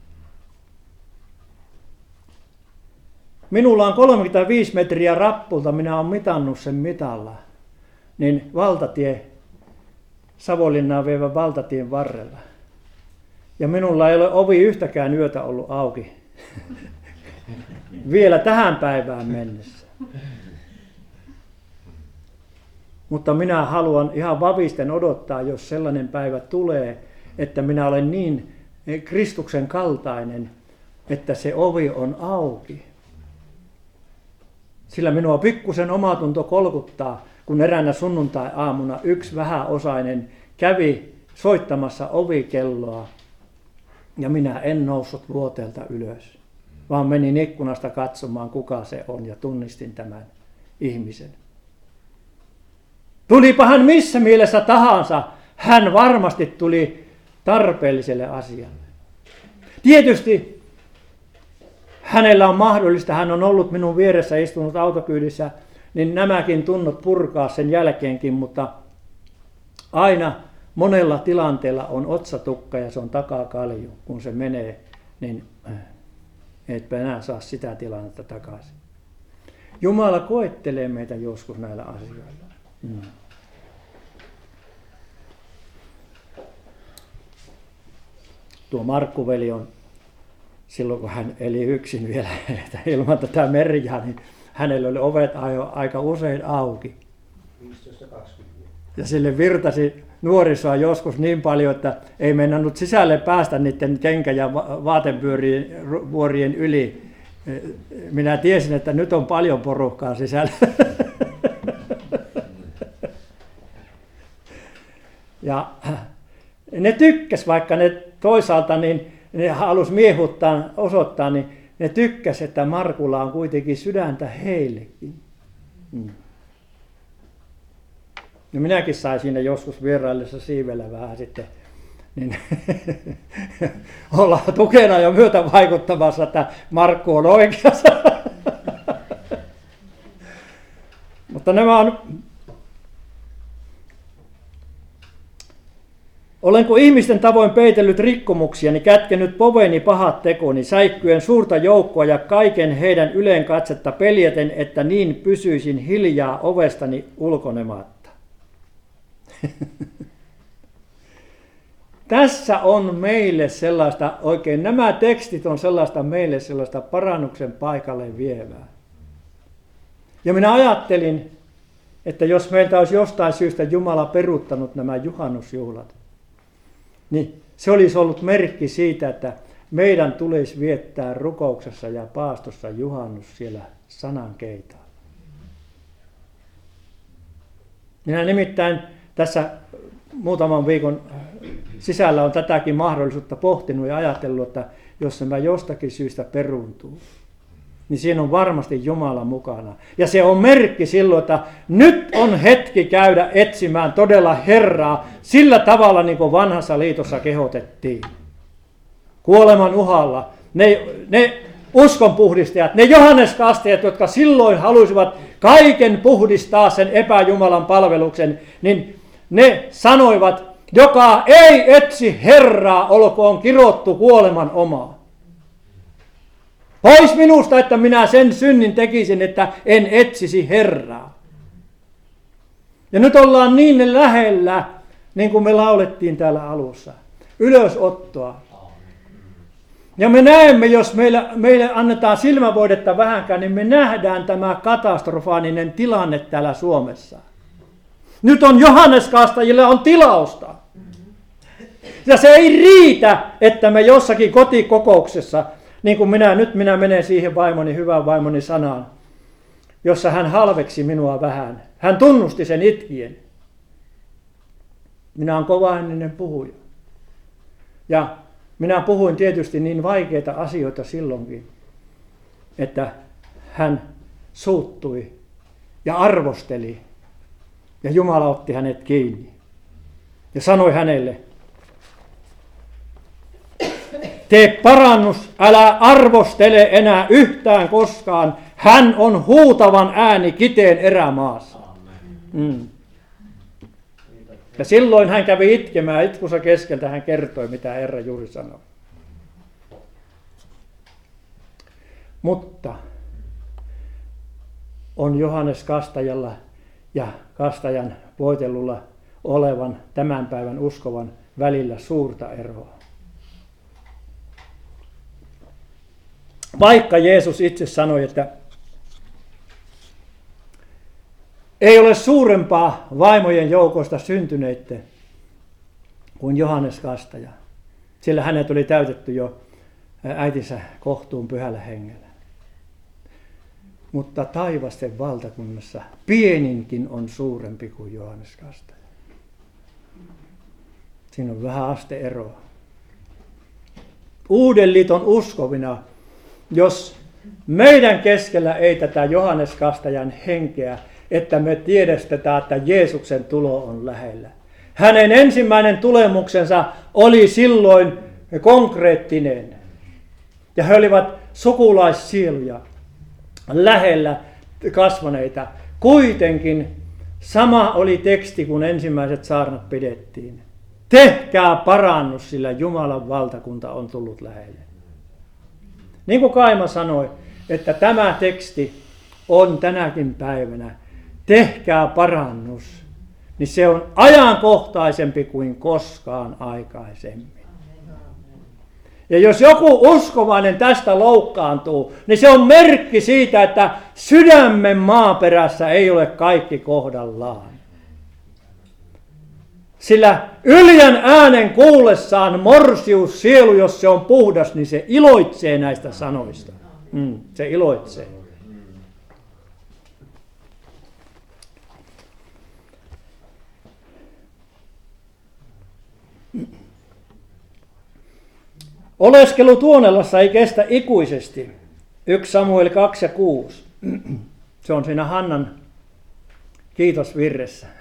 Minulla on 35 metriä rappulta, minä olen mitannut sen mitalla. Niin valtatie, Savonlinnaan vievän valtatien varrella. Ja minulla ei ole ovi yhtäkään yötä ollut auki. Vielä tähän päivään mennessä. Mutta minä haluan ihan vavisten odottaa, jos sellainen päivä tulee, että minä olen niin Kristuksen kaltainen, että se ovi on auki. Sillä minua pikkusen omatunto kolkuttaa, kun eräänä sunnuntai-aamuna yksi vähäosainen kävi soittamassa ovikelloa ja minä en noussut vuoteelta ylös, vaan menin ikkunasta katsomaan, kuka se on ja tunnistin tämän ihmisen. Tulipa hän missä mielessä tahansa, hän varmasti tuli tarpeelliselle asialle. Tietysti hänellä on mahdollista, hän on ollut minun vieressä istunut autokyydissä, niin nämäkin tunnot purkaa sen jälkeenkin, mutta aina monella tilanteella on otsatukka ja se on takakalju. Kun se menee, niin etpä enää saa sitä tilannetta takaisin. Jumala koettelee meitä joskus näillä asioilla. tuo Markku-veli on, silloin kun hän eli yksin vielä että ilman tätä Merjaa, niin hänellä oli ovet aika usein auki. 15-20. Ja sille virtasi nuorisoa joskus niin paljon, että ei meinannut sisälle päästä niiden kenkä- ja vaatevuorien yli. Minä tiesin, että nyt on paljon porukkaa sisällä. Ja ne tykkäs, vaikka ne toisaalta niin ne halusi miehuttaa, osoittaa, niin ne tykkäs, että Markulla on kuitenkin sydäntä heillekin. Ja minäkin sain siinä joskus vieraillessa siivellä vähän sitten niin olla tukena ja myötä vaikuttamassa, että Markku on oikeassa. Mutta nämä on... Olenko ihmisten tavoin peitellyt rikkomuksiani, kätkenyt poveni pahat tekoni, säikkyen suurta joukkoa ja kaiken heidän ylenkatsetta peljeten, että niin pysyisin hiljaa ovestani ulkonematta. Tässä on meille sellaista, oikein nämä tekstit on sellaista meille sellaista parannuksen paikalle vievää. Ja minä ajattelin, että jos meiltä olisi jostain syystä Jumala peruuttanut nämä juhannusjuhlat, niin se olisi ollut merkki siitä, että meidän tulisi viettää rukouksessa ja paastossa juhannus siellä sanankeitaalla. Minä nimittäin tässä muutaman viikon sisällä on tätäkin mahdollisuutta pohtinut ja ajatellut, että jos nämä jostakin syystä peruuntuu, niin siinä on varmasti Jumala mukana. Ja se on merkki silloin, että nyt on hetki käydä etsimään todella Herraa sillä tavalla, niin kuin vanhassa liitossa kehotettiin. Kuoleman uhalla. Ne uskonpuhdistajat, ne Johanneskastajat, jotka silloin halusivat kaiken puhdistaa sen epäjumalan palveluksen, niin ne sanoivat, joka ei etsi Herraa, olkoon kirottu kuoleman omaa. Pois minusta, että minä sen synnin tekisin, että en etsisi Herraa. Ja nyt ollaan niin lähellä, niin kuin me laulettiin täällä alussa, ylösottoa. Ja me näemme, jos meille annetaan silmävoidetta vähänkään, niin me nähdään tämä katastrofaalinen tilanne täällä Suomessa. Nyt on Johanneskastajilla on tilausta. Ja se ei riitä, että me jossakin kotikokouksessa, niin kuin minä menen siihen hyvän vaimoni sanaan, jossa hän halveksi minua vähän. Hän tunnusti sen itkien. Minä olen kovaääninen puhuja. Ja minä puhuin tietysti niin vaikeita asioita silloinkin, että hän suuttui ja arvosteli. Ja Jumala otti hänet kiinni ja sanoi hänelle, tee parannus, älä arvostele enää yhtään koskaan. Hän on huutavan ääni kiteen erämaassa. Ja silloin hän kävi itkemään, itkussa keskeltä hän kertoi, mitä Herra juuri sanoi. Mutta on Johannes Kastajalla ja kastajan voitellulla olevan tämän päivän uskovan välillä suurta eroa. Vaikka Jeesus itse sanoi, että ei ole suurempaa vaimojen joukosta syntyneitä kuin Johannes Kastaja, sillä hänet oli täytetty jo äitinsä kohtuun pyhällä hengellä. Mutta taivasten valtakunnassa pieninkin on suurempi kuin Johannes Kastaja. Siinä on vähän aste-eroa. Uuden liiton uskovina, jos meidän keskellä ei tätä Johannes Kastajan henkeä, että me tiedostetaan, että Jeesuksen tulo on lähellä. Hänen ensimmäinen tulemuksensa oli silloin konkreettinen. Ja he olivat sukulaissiiluja, lähellä kasvaneita. Kuitenkin sama oli teksti, kun ensimmäiset saarnat pidettiin. Tehkää parannus, sillä Jumalan valtakunta on tullut lähelle. Niin kuin Kaima sanoi, että tämä teksti on tänäkin päivänä. Tehkää parannus, niin se on ajankohtaisempi kuin koskaan aikaisemmin. Ja jos joku uskovainen tästä loukkaantuu, niin se on merkki siitä, että sydämen maaperässä ei ole kaikki kohdallaan. Sillä yljän äänen kuullessaan morsius sielu, jos se on puhdas, niin se iloitsee näistä sanoista. Se iloitsee. Oleskelu Tuonelassa ei kestä ikuisesti. 1 Samuel 2 ja 6. Se on siinä Hannan kiitosvirressä.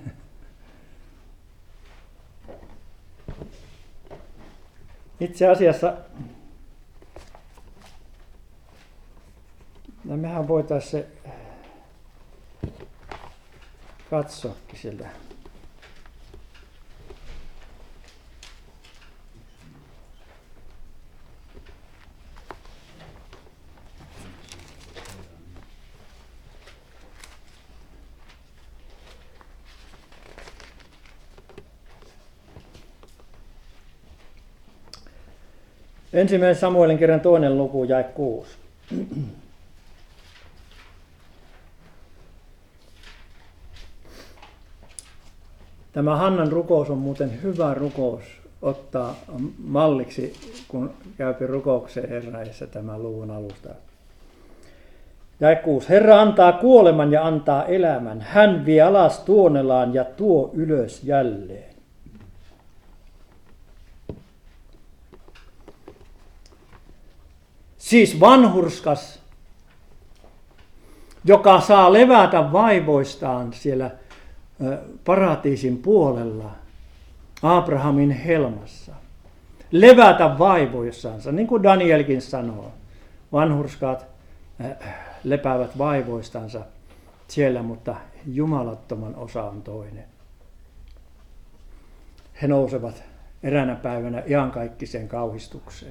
Itse asiassa mehän voitaisiin se katsoakin sieltä. Ensimmäinen Samuelin kirjan 2. luku, jae 6. Tämä Hannan rukous on muuten hyvä rukous ottaa malliksi, kun käypi rukoukseen eräissä tämän luvun alusta. Jae 6. Herra antaa kuoleman ja antaa elämän. Hän vie alas Tuonelaan ja tuo ylös jälleen. Siis vanhurskas, joka saa levätä vaivoistaan siellä paratiisin puolella, Abrahamin helmassa. Levätä vaivoissansa, niin kuin Danielkin sanoo. Vanhurskaat lepäävät vaivoistansa siellä, mutta jumalattoman osa on toinen. He nousevat eräänä päivänä iankaikkiseen kauhistukseen.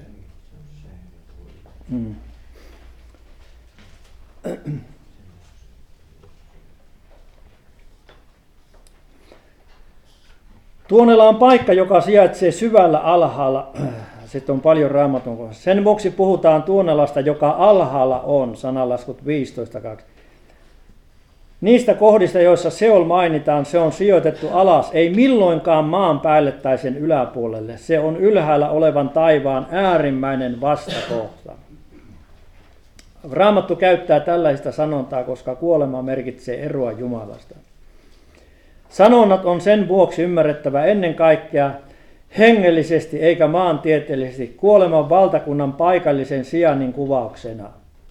Tuonela on paikka, joka sijaitsee syvällä alhaalla. Sitten on paljon Raamatun kohdassa. Sen vuoksi puhutaan Tuonelasta, joka alhaalla on, sananlaskut 15.2. Niistä kohdista, joissa Seol mainitaan, se on sijoitettu alas, ei milloinkaan maan päälle tai sen yläpuolelle. Se on ylhäällä olevan taivaan äärimmäinen vastakohta. Raamattu käyttää tällaista sanontaa, koska kuolema merkitsee eroa Jumalasta. Sanonnat on sen vuoksi ymmärrettävä ennen kaikkea hengellisesti eikä maantieteellisesti kuoleman valtakunnan paikallisen sijainnin kuvauksena.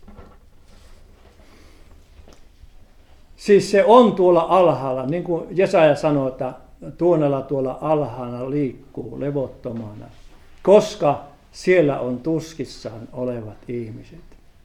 Siis se on tuolla alhaalla, niin kuin Jesaja sanoi, että Tuonela tuolla alhaalla liikkuu levottomana, koska siellä on tuskissaan olevat ihmiset.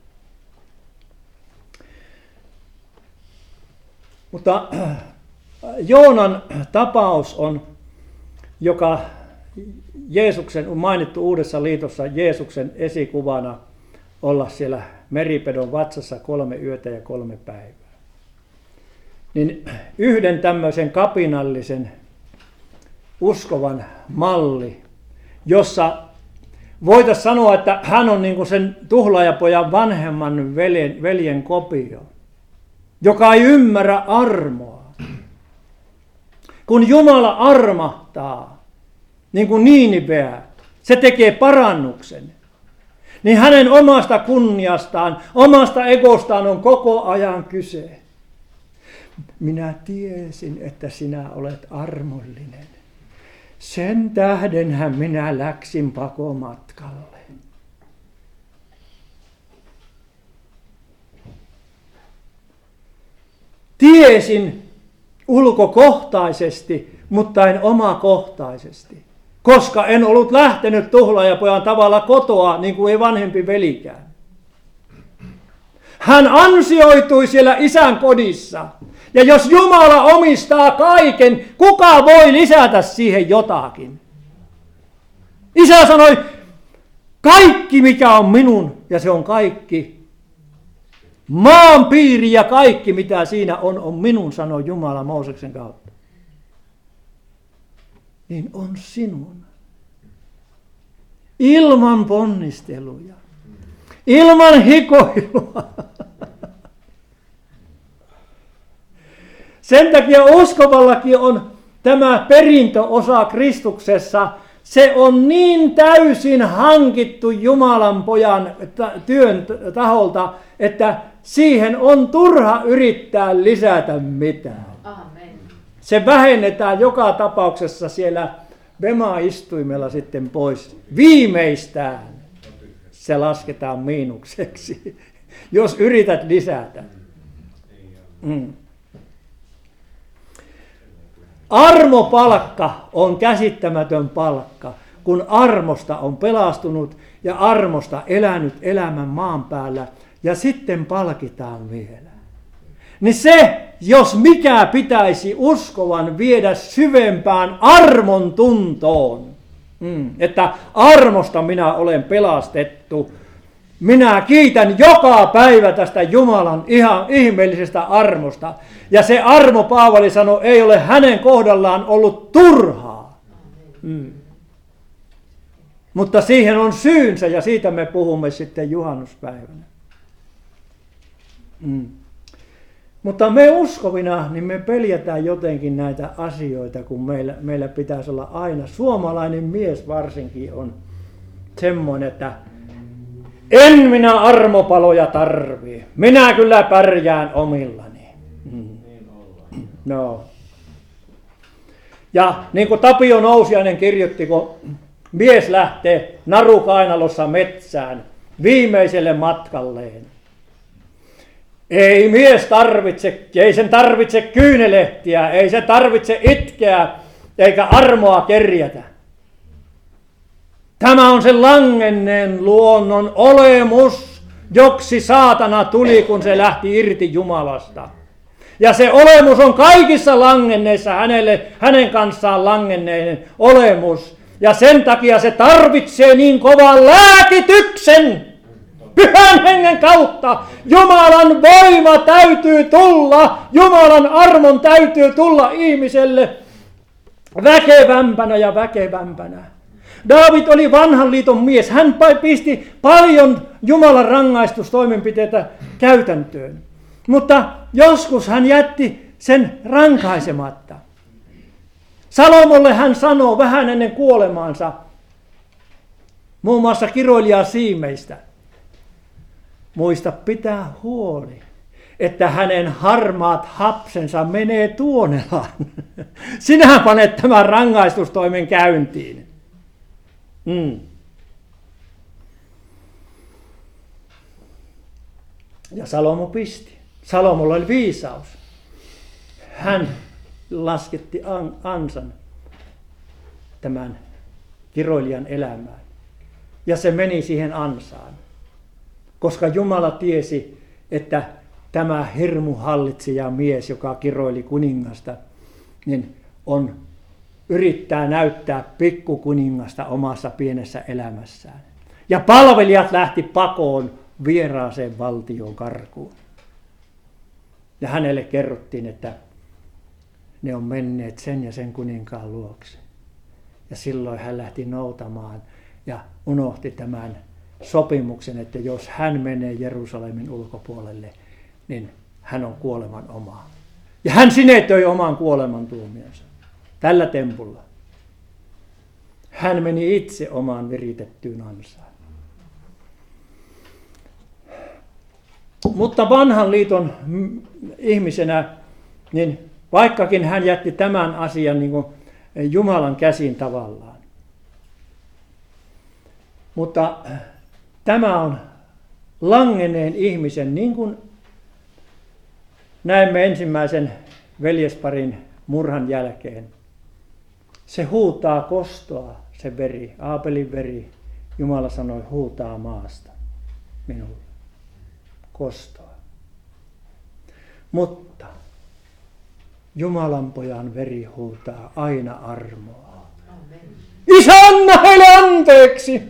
Mutta Joonan tapaus on, joka Jeesuksen on mainittu Uudessa liitossa Jeesuksen esikuvana olla siellä meripedon vatsassa 3 yötä ja 3 päivää. Niin yhden tämmöisen kapinallisen uskovan malli, jossa voitaisiin sanoa, että hän on niin kuin sen tuhlaajapojan vanhemman veljen kopio, joka ei ymmärrä armoa. Kun Jumala armahtaa, niin kuin Niiniveä, se tekee parannuksen. Niin hänen omasta kunniastaan, omasta egostaan on koko ajan kyse. Minä tiesin, että sinä olet armollinen. Sen tähdenhän minä läksin pakomatkalle. Tiesin ulkokohtaisesti, mutta en omakohtaisesti. Koska en ollut lähtenyt tuhlaajapojan tavalla kotoa, niin kuin ei vanhempi velikään. Hän ansioitui siellä isän kodissa. Ja jos Jumala omistaa kaiken, kuka voi lisätä siihen jotakin? Isä sanoi, kaikki mikä on minun, ja se on kaikki. Maan piiri ja kaikki mitä siinä on minun, sanoi Jumala Mooseksen kautta. Niin on sinun. ilman ponnisteluja, ilman hikoilua. Sen takia uskovallakin on tämä perintöosa Kristuksessa, se on niin täysin hankittu Jumalan pojan työn taholta, että siihen on turha yrittää lisätä mitään. Amen. Se vähennetään joka tapauksessa siellä Bema-istuimella sitten pois. Viimeistään se lasketaan miinukseksi, jos yrität lisätä. Armopalkka on käsittämätön palkka, kun armosta on pelastunut ja armosta elänyt elämän maan päällä ja sitten palkitaan vielä. Niin se, jos mikä pitäisi uskovan viedä syvempään armon tuntoon, että armosta minä olen pelastettu. Minä kiitän joka päivä tästä Jumalan ihan ihmeellisestä armosta. Ja se armo, Paavali sanoi, ei ole hänen kohdallaan ollut turhaa. Mutta siihen on syynsä ja siitä me puhumme sitten juhannuspäivänä. Mutta me uskovina, niin me peljätään jotenkin näitä asioita, kun meillä pitäisi olla aina. Suomalainen mies varsinkin on semmoinen, että en minä armopaloja tarvii. Minä kyllä pärjään omillani. No. Ja niin kuin Tapio Nousiainen kirjoitti, kun mies lähtee narukainalossa metsään viimeiselle matkalleen. Ei sen tarvitse kyynelehtiä, ei se tarvitse itkeä, eikä armoa kerjätä. Tämä on se langenneen luonnon olemus, joksi saatana tuli, kun se lähti irti Jumalasta. Ja se olemus on kaikissa langenneissa hänen kanssaan langenneinen olemus. Ja sen takia se tarvitsee niin kovan lääkityksen. Pyhän hengen kautta Jumalan voima täytyy tulla, Jumalan armon täytyy tulla ihmiselle väkevämpänä ja väkevämpänä. Daavid oli vanhan liiton mies. Hän pisti paljon Jumalan rangaistustoimenpiteitä käytäntöön. Mutta joskus hän jätti sen rankaisematta. Salomolle hän sanoo vähän ennen kuolemaansa, muun muassa kiroilijaa siimeistä. Muista pitää huoli, että hänen harmaat hapsensa menee Tuonelaan. Sinä panet tämän rangaistustoimen käyntiin. Ja Salomo pisti. Salomolla oli viisaus. Hän lasketti ansan tämän kiroilijan elämään. Ja se meni siihen ansaan. Koska Jumala tiesi, että tämä hirmuhallitsija mies, joka kiroili kuningasta, niin yrittää näyttää pikkukuningasta omassa pienessä elämässään. Ja palvelijat lähti pakoon vieraaseen valtioon karkuun. Ja hänelle kerrottiin, että ne on menneet sen ja sen kuninkaan luokse. Ja silloin hän lähti noutamaan ja unohti tämän sopimuksen, että jos hän menee Jerusalemin ulkopuolelle, niin hän on kuoleman oma. Ja hän sinetöi oman kuolemantuomionsa tällä tempulla. Hän meni itse omaan viritettyyn ansaan. Mutta vanhan liiton ihmisenä, niin vaikkakin hän jätti tämän asian niin kuin Jumalan käsiin tavallaan. Mutta tämä on langenneen ihmisen, niin kuin näemme ensimmäisen veljesparin murhan jälkeen. Se huutaa kostoa, se veri, Aabelin veri. Jumala sanoi, huutaa maasta minulle. Kostoa. Mutta Jumalan pojan veri huutaa aina armoa. Isä, anna heille anteeksi!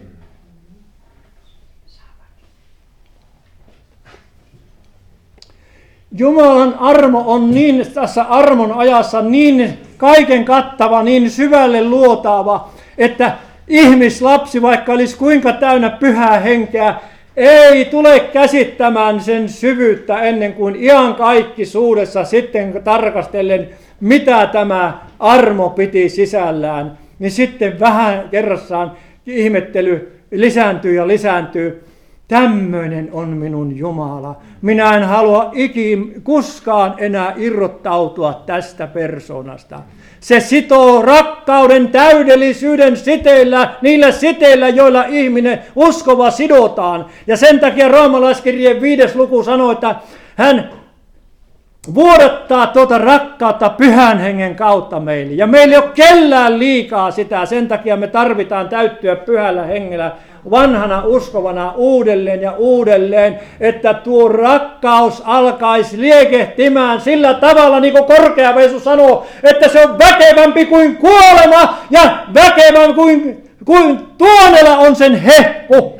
Jumalan armo on niin tässä armon ajassa niin kaiken kattava, niin syvälle luotaava, että ihmislapsi, vaikka olisi kuinka täynnä pyhää henkeä, ei tule käsittämään sen syvyyttä ennen kuin iankaikkisuudessa sitten tarkastellen, mitä tämä armo piti sisällään. Niin sitten vähän kerrassaan ihmettely lisääntyy ja lisääntyy. Tämmöinen on minun Jumala. Minä en halua koskaan enää irrottautua tästä persoonasta. Se sitoo rakkauden täydellisyyden siteillä, niillä siteillä, joilla ihminen uskova sidotaan. Ja sen takia roomalaiskirjeen 5. luku sanoo, että hän vuodattaa tuota rakkautta pyhän hengen kautta meille. Ja meillä ei ole kellään liikaa sitä, sen takia me tarvitaan täyttyä pyhällä hengellä vanhana uskovana uudelleen ja uudelleen, että tuo rakkaus alkaisi liekehtimään sillä tavalla, niin kuin Korkeaveisu sanoo, että se on väkevämpi kuin kuolema ja väkevämpi kuin tuonela on sen hehku.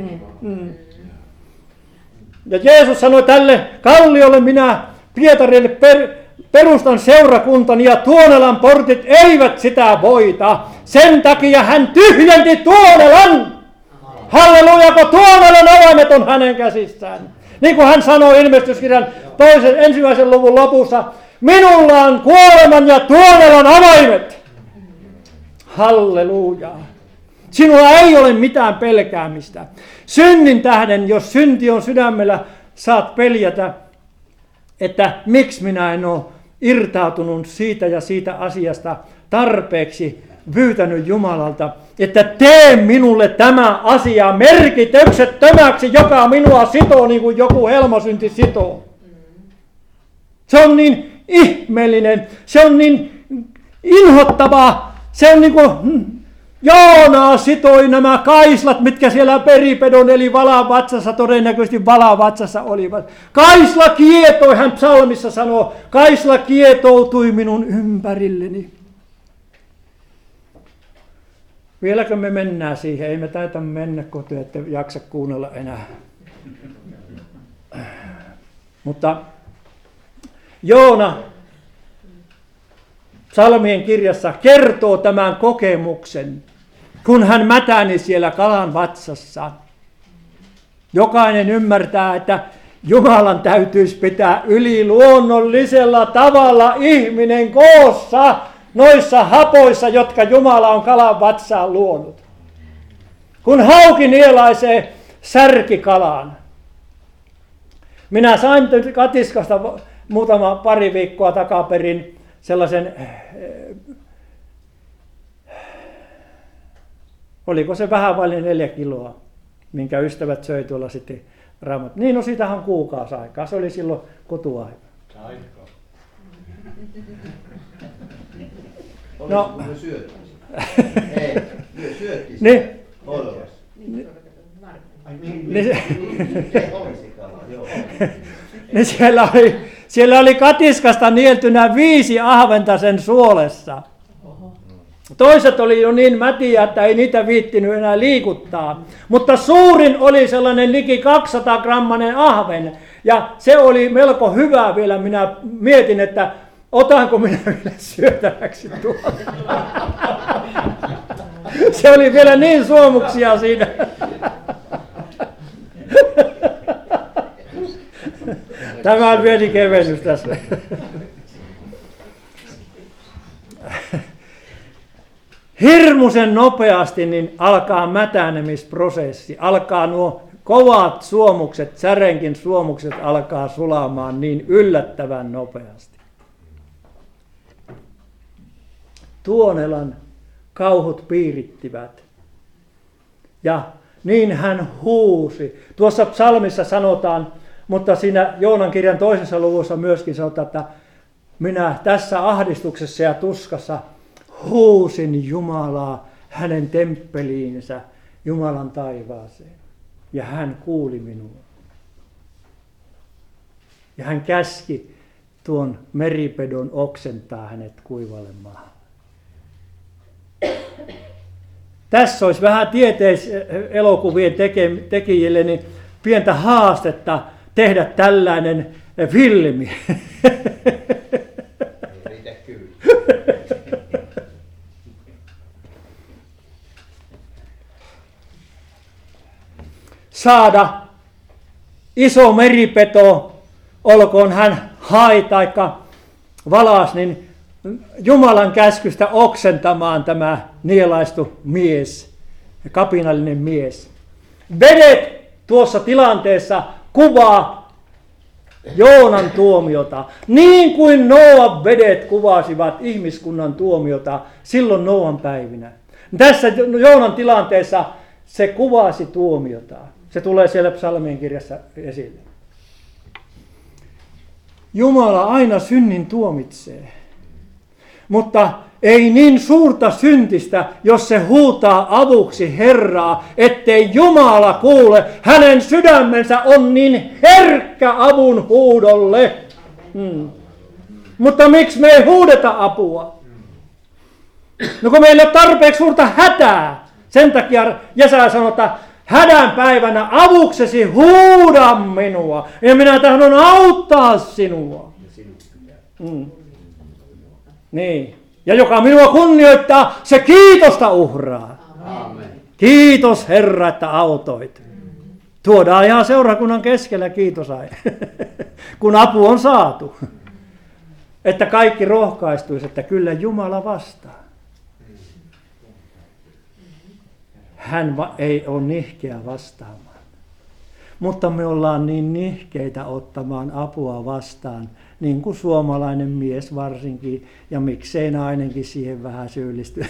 Ja Jeesus sanoi tälle kalliolle, minä Pietarille perustan seurakuntani ja Tuonelan portit eivät sitä voita. Sen takia hän tyhjensi Tuonelan. Halleluja, kun Tuonelan avaimet on hänen käsissään. Niin kuin hän sanoi ilmestyskirjan 1. luvun lopussa, minulla on kuoleman ja Tuonelan avaimet. Halleluja. Sinulla ei ole mitään pelkäämistä. Synnin tähden, jos synti on sydämellä, saat peljätä, että miksi minä en ole irtautunut siitä ja siitä asiasta tarpeeksi, pyytänyt Jumalalta, että tee minulle tämä asia merkityksettömäksi, joka minua sitoo niin kuin joku helmosynti sitoo. Se on niin ihmeellinen, se on niin inhottavaa, se on niin kuin Joonaa sitoi nämä kaislat, mitkä siellä Peripedon eli Valan vatsassa, todennäköisesti Valan vatsassa olivat. Kaisla kietoi, hän psalmissa sanoo, kaisla kietoutui minun ympärilleni. Vieläkö me mennään siihen? Ei me taita mennä, kun te ette jaksa kuunnella enää. Mutta Joona psalmien kirjassa kertoo tämän kokemuksen, kun hän mätäni siellä kalan vatsassa. Jokainen ymmärtää, että Jumalan täytyisi pitää yliluonnollisella tavalla ihminen koossa noissa hapoissa, jotka Jumala on kalan vatsaan luonut. Kun hauki nielaisee särkikalaan. Minä sain katiskasta pari viikkoa takaperin sellaisen, oliko se vähän vaille 4 kiloa, minkä ystävät söi tuolla sitten Raamat. Niin, no siitähän on kuukausi aikaa. Se oli silloin kotuaika. No. Me syötiin sitä? Ei, me syötiin sitä. Niin. Niin siellä oli katiskasta nieltynä 5 ahventa sen suolessa. Toiset oli jo niin mätiä, että ei niitä viittinyt enää liikuttaa. Mutta suurin oli sellainen liki 200-grammanen ahven. Ja se oli melko hyvä vielä. Minä mietin, että otanko minä vielä syötäväksi tuolta. Se oli vielä niin suomuksia siinä. Tämä on pieni kevennys tässä. Hirmuisen nopeasti niin alkaa mätänemisprosessi, alkaa nuo kovat suomukset, särenkin suomukset alkaa sulamaan niin yllättävän nopeasti. Tuonelan kauhut piirittivät ja niin hän huusi. Tuossa psalmissa sanotaan, mutta siinä Joonan kirjan 2. luvussa myöskin sanotaan, että minä tässä ahdistuksessa ja tuskassa huusin Jumalaa hänen temppeliinsä, Jumalan taivaaseen. Ja hän kuuli minua. Ja hän käski tuon meripedon oksentaa hänet kuivalle maahan. Tässä olisi vähän tieteiselokuvien tekijille niin pientä haastetta tehdä tällainen filmi. saada iso meripeto, olkoon hän hai taikka valas, niin Jumalan käskystä oksentamaan tämä nielaistu mies, kapinallinen mies. Vedet tuossa tilanteessa kuvaa Joonan tuomiota, niin kuin Nooan vedet kuvasivat ihmiskunnan tuomiota silloin Nooan päivinä. Tässä Joonan tilanteessa se kuvasi tuomiota. Se tulee siellä Psalmien kirjassa esille. Jumala aina synnin tuomitsee, mutta ei niin suurta syntistä, jos se huutaa avuksi Herraa, ettei Jumala kuule. Hänen sydämensä on niin herkkä avun huudolle. Mutta miksi me ei huudeta apua? No kun meillä on tarpeeksi suurta hätää. Sen takia Jesaja sanoo, että hädän päivänä avuksesi huuda minua, ja minä tahdon auttaa sinua. Niin. Ja joka minua kunnioittaa, se kiitosta uhraa. Amen. Kiitos Herra, että autoit. Tuodaan ihan seurakunnan keskellä kiitos aina, kun apu on saatu. Että kaikki rohkaistuisi, että kyllä Jumala vastaa. Hän ei ole nihkeä vastaamaan. Mutta me ollaan niin nihkeitä ottamaan apua vastaan, niin kuin suomalainen mies varsinkin, ja miksei nainenkin siihen vähän syyllisty.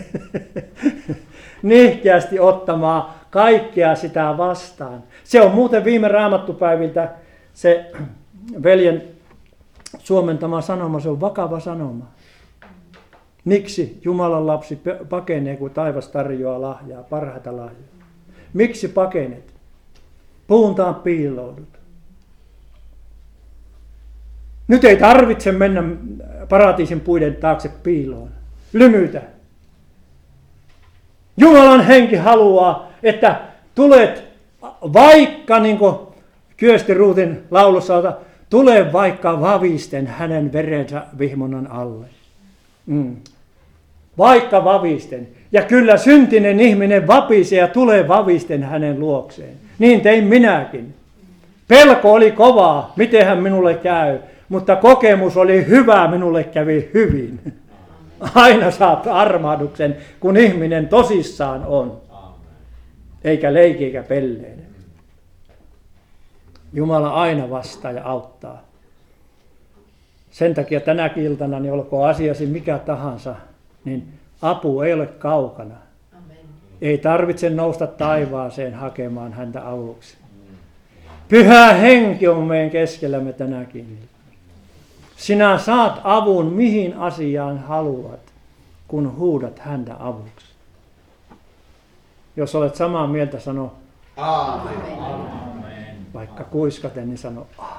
Nihkeästi ottamaan kaikkea sitä vastaan. Se on muuten viime raamattupäiviltä se veljen suomentama sanoma, se on vakava sanoma. Miksi Jumalan lapsi pakenee, kun taivas tarjoaa lahjaa, parhaita lahjoja? Miksi pakenet? Puuntaan piiloudut. Nyt ei tarvitse mennä paratiisin puiden taakse piiloon. Lymytä. Jumalan henki haluaa, että tulet vaikka, niin kuin Kyösti Ruutin laulussa, tule vaikka vavisten hänen verensä vihmonnan alle. Vaikka vavisten. Ja kyllä syntinen ihminen vapisee ja tulee vavisten hänen luokseen. Niin tein minäkin. Pelko oli kovaa, mitenhän minulle käy. Mutta kokemus oli hyvä, minulle kävi hyvin. Aina saat armahduksen, kun ihminen tosissaan on. Eikä leiki eikä pelleile. Jumala aina vastaa ja auttaa. Sen takia tänäkin iltana, niin olkoon asiasi mikä tahansa, niin apu ei ole kaukana. Amen. Ei tarvitse nousta taivaaseen hakemaan häntä avuksi. Pyhä henki on meidän keskellämme tänäkin. Sinä saat avun mihin asiaan haluat, kun huudat häntä avuksi. Jos olet samaa mieltä, sano Amen. Vaikka kuiskaten, niin sano Amen.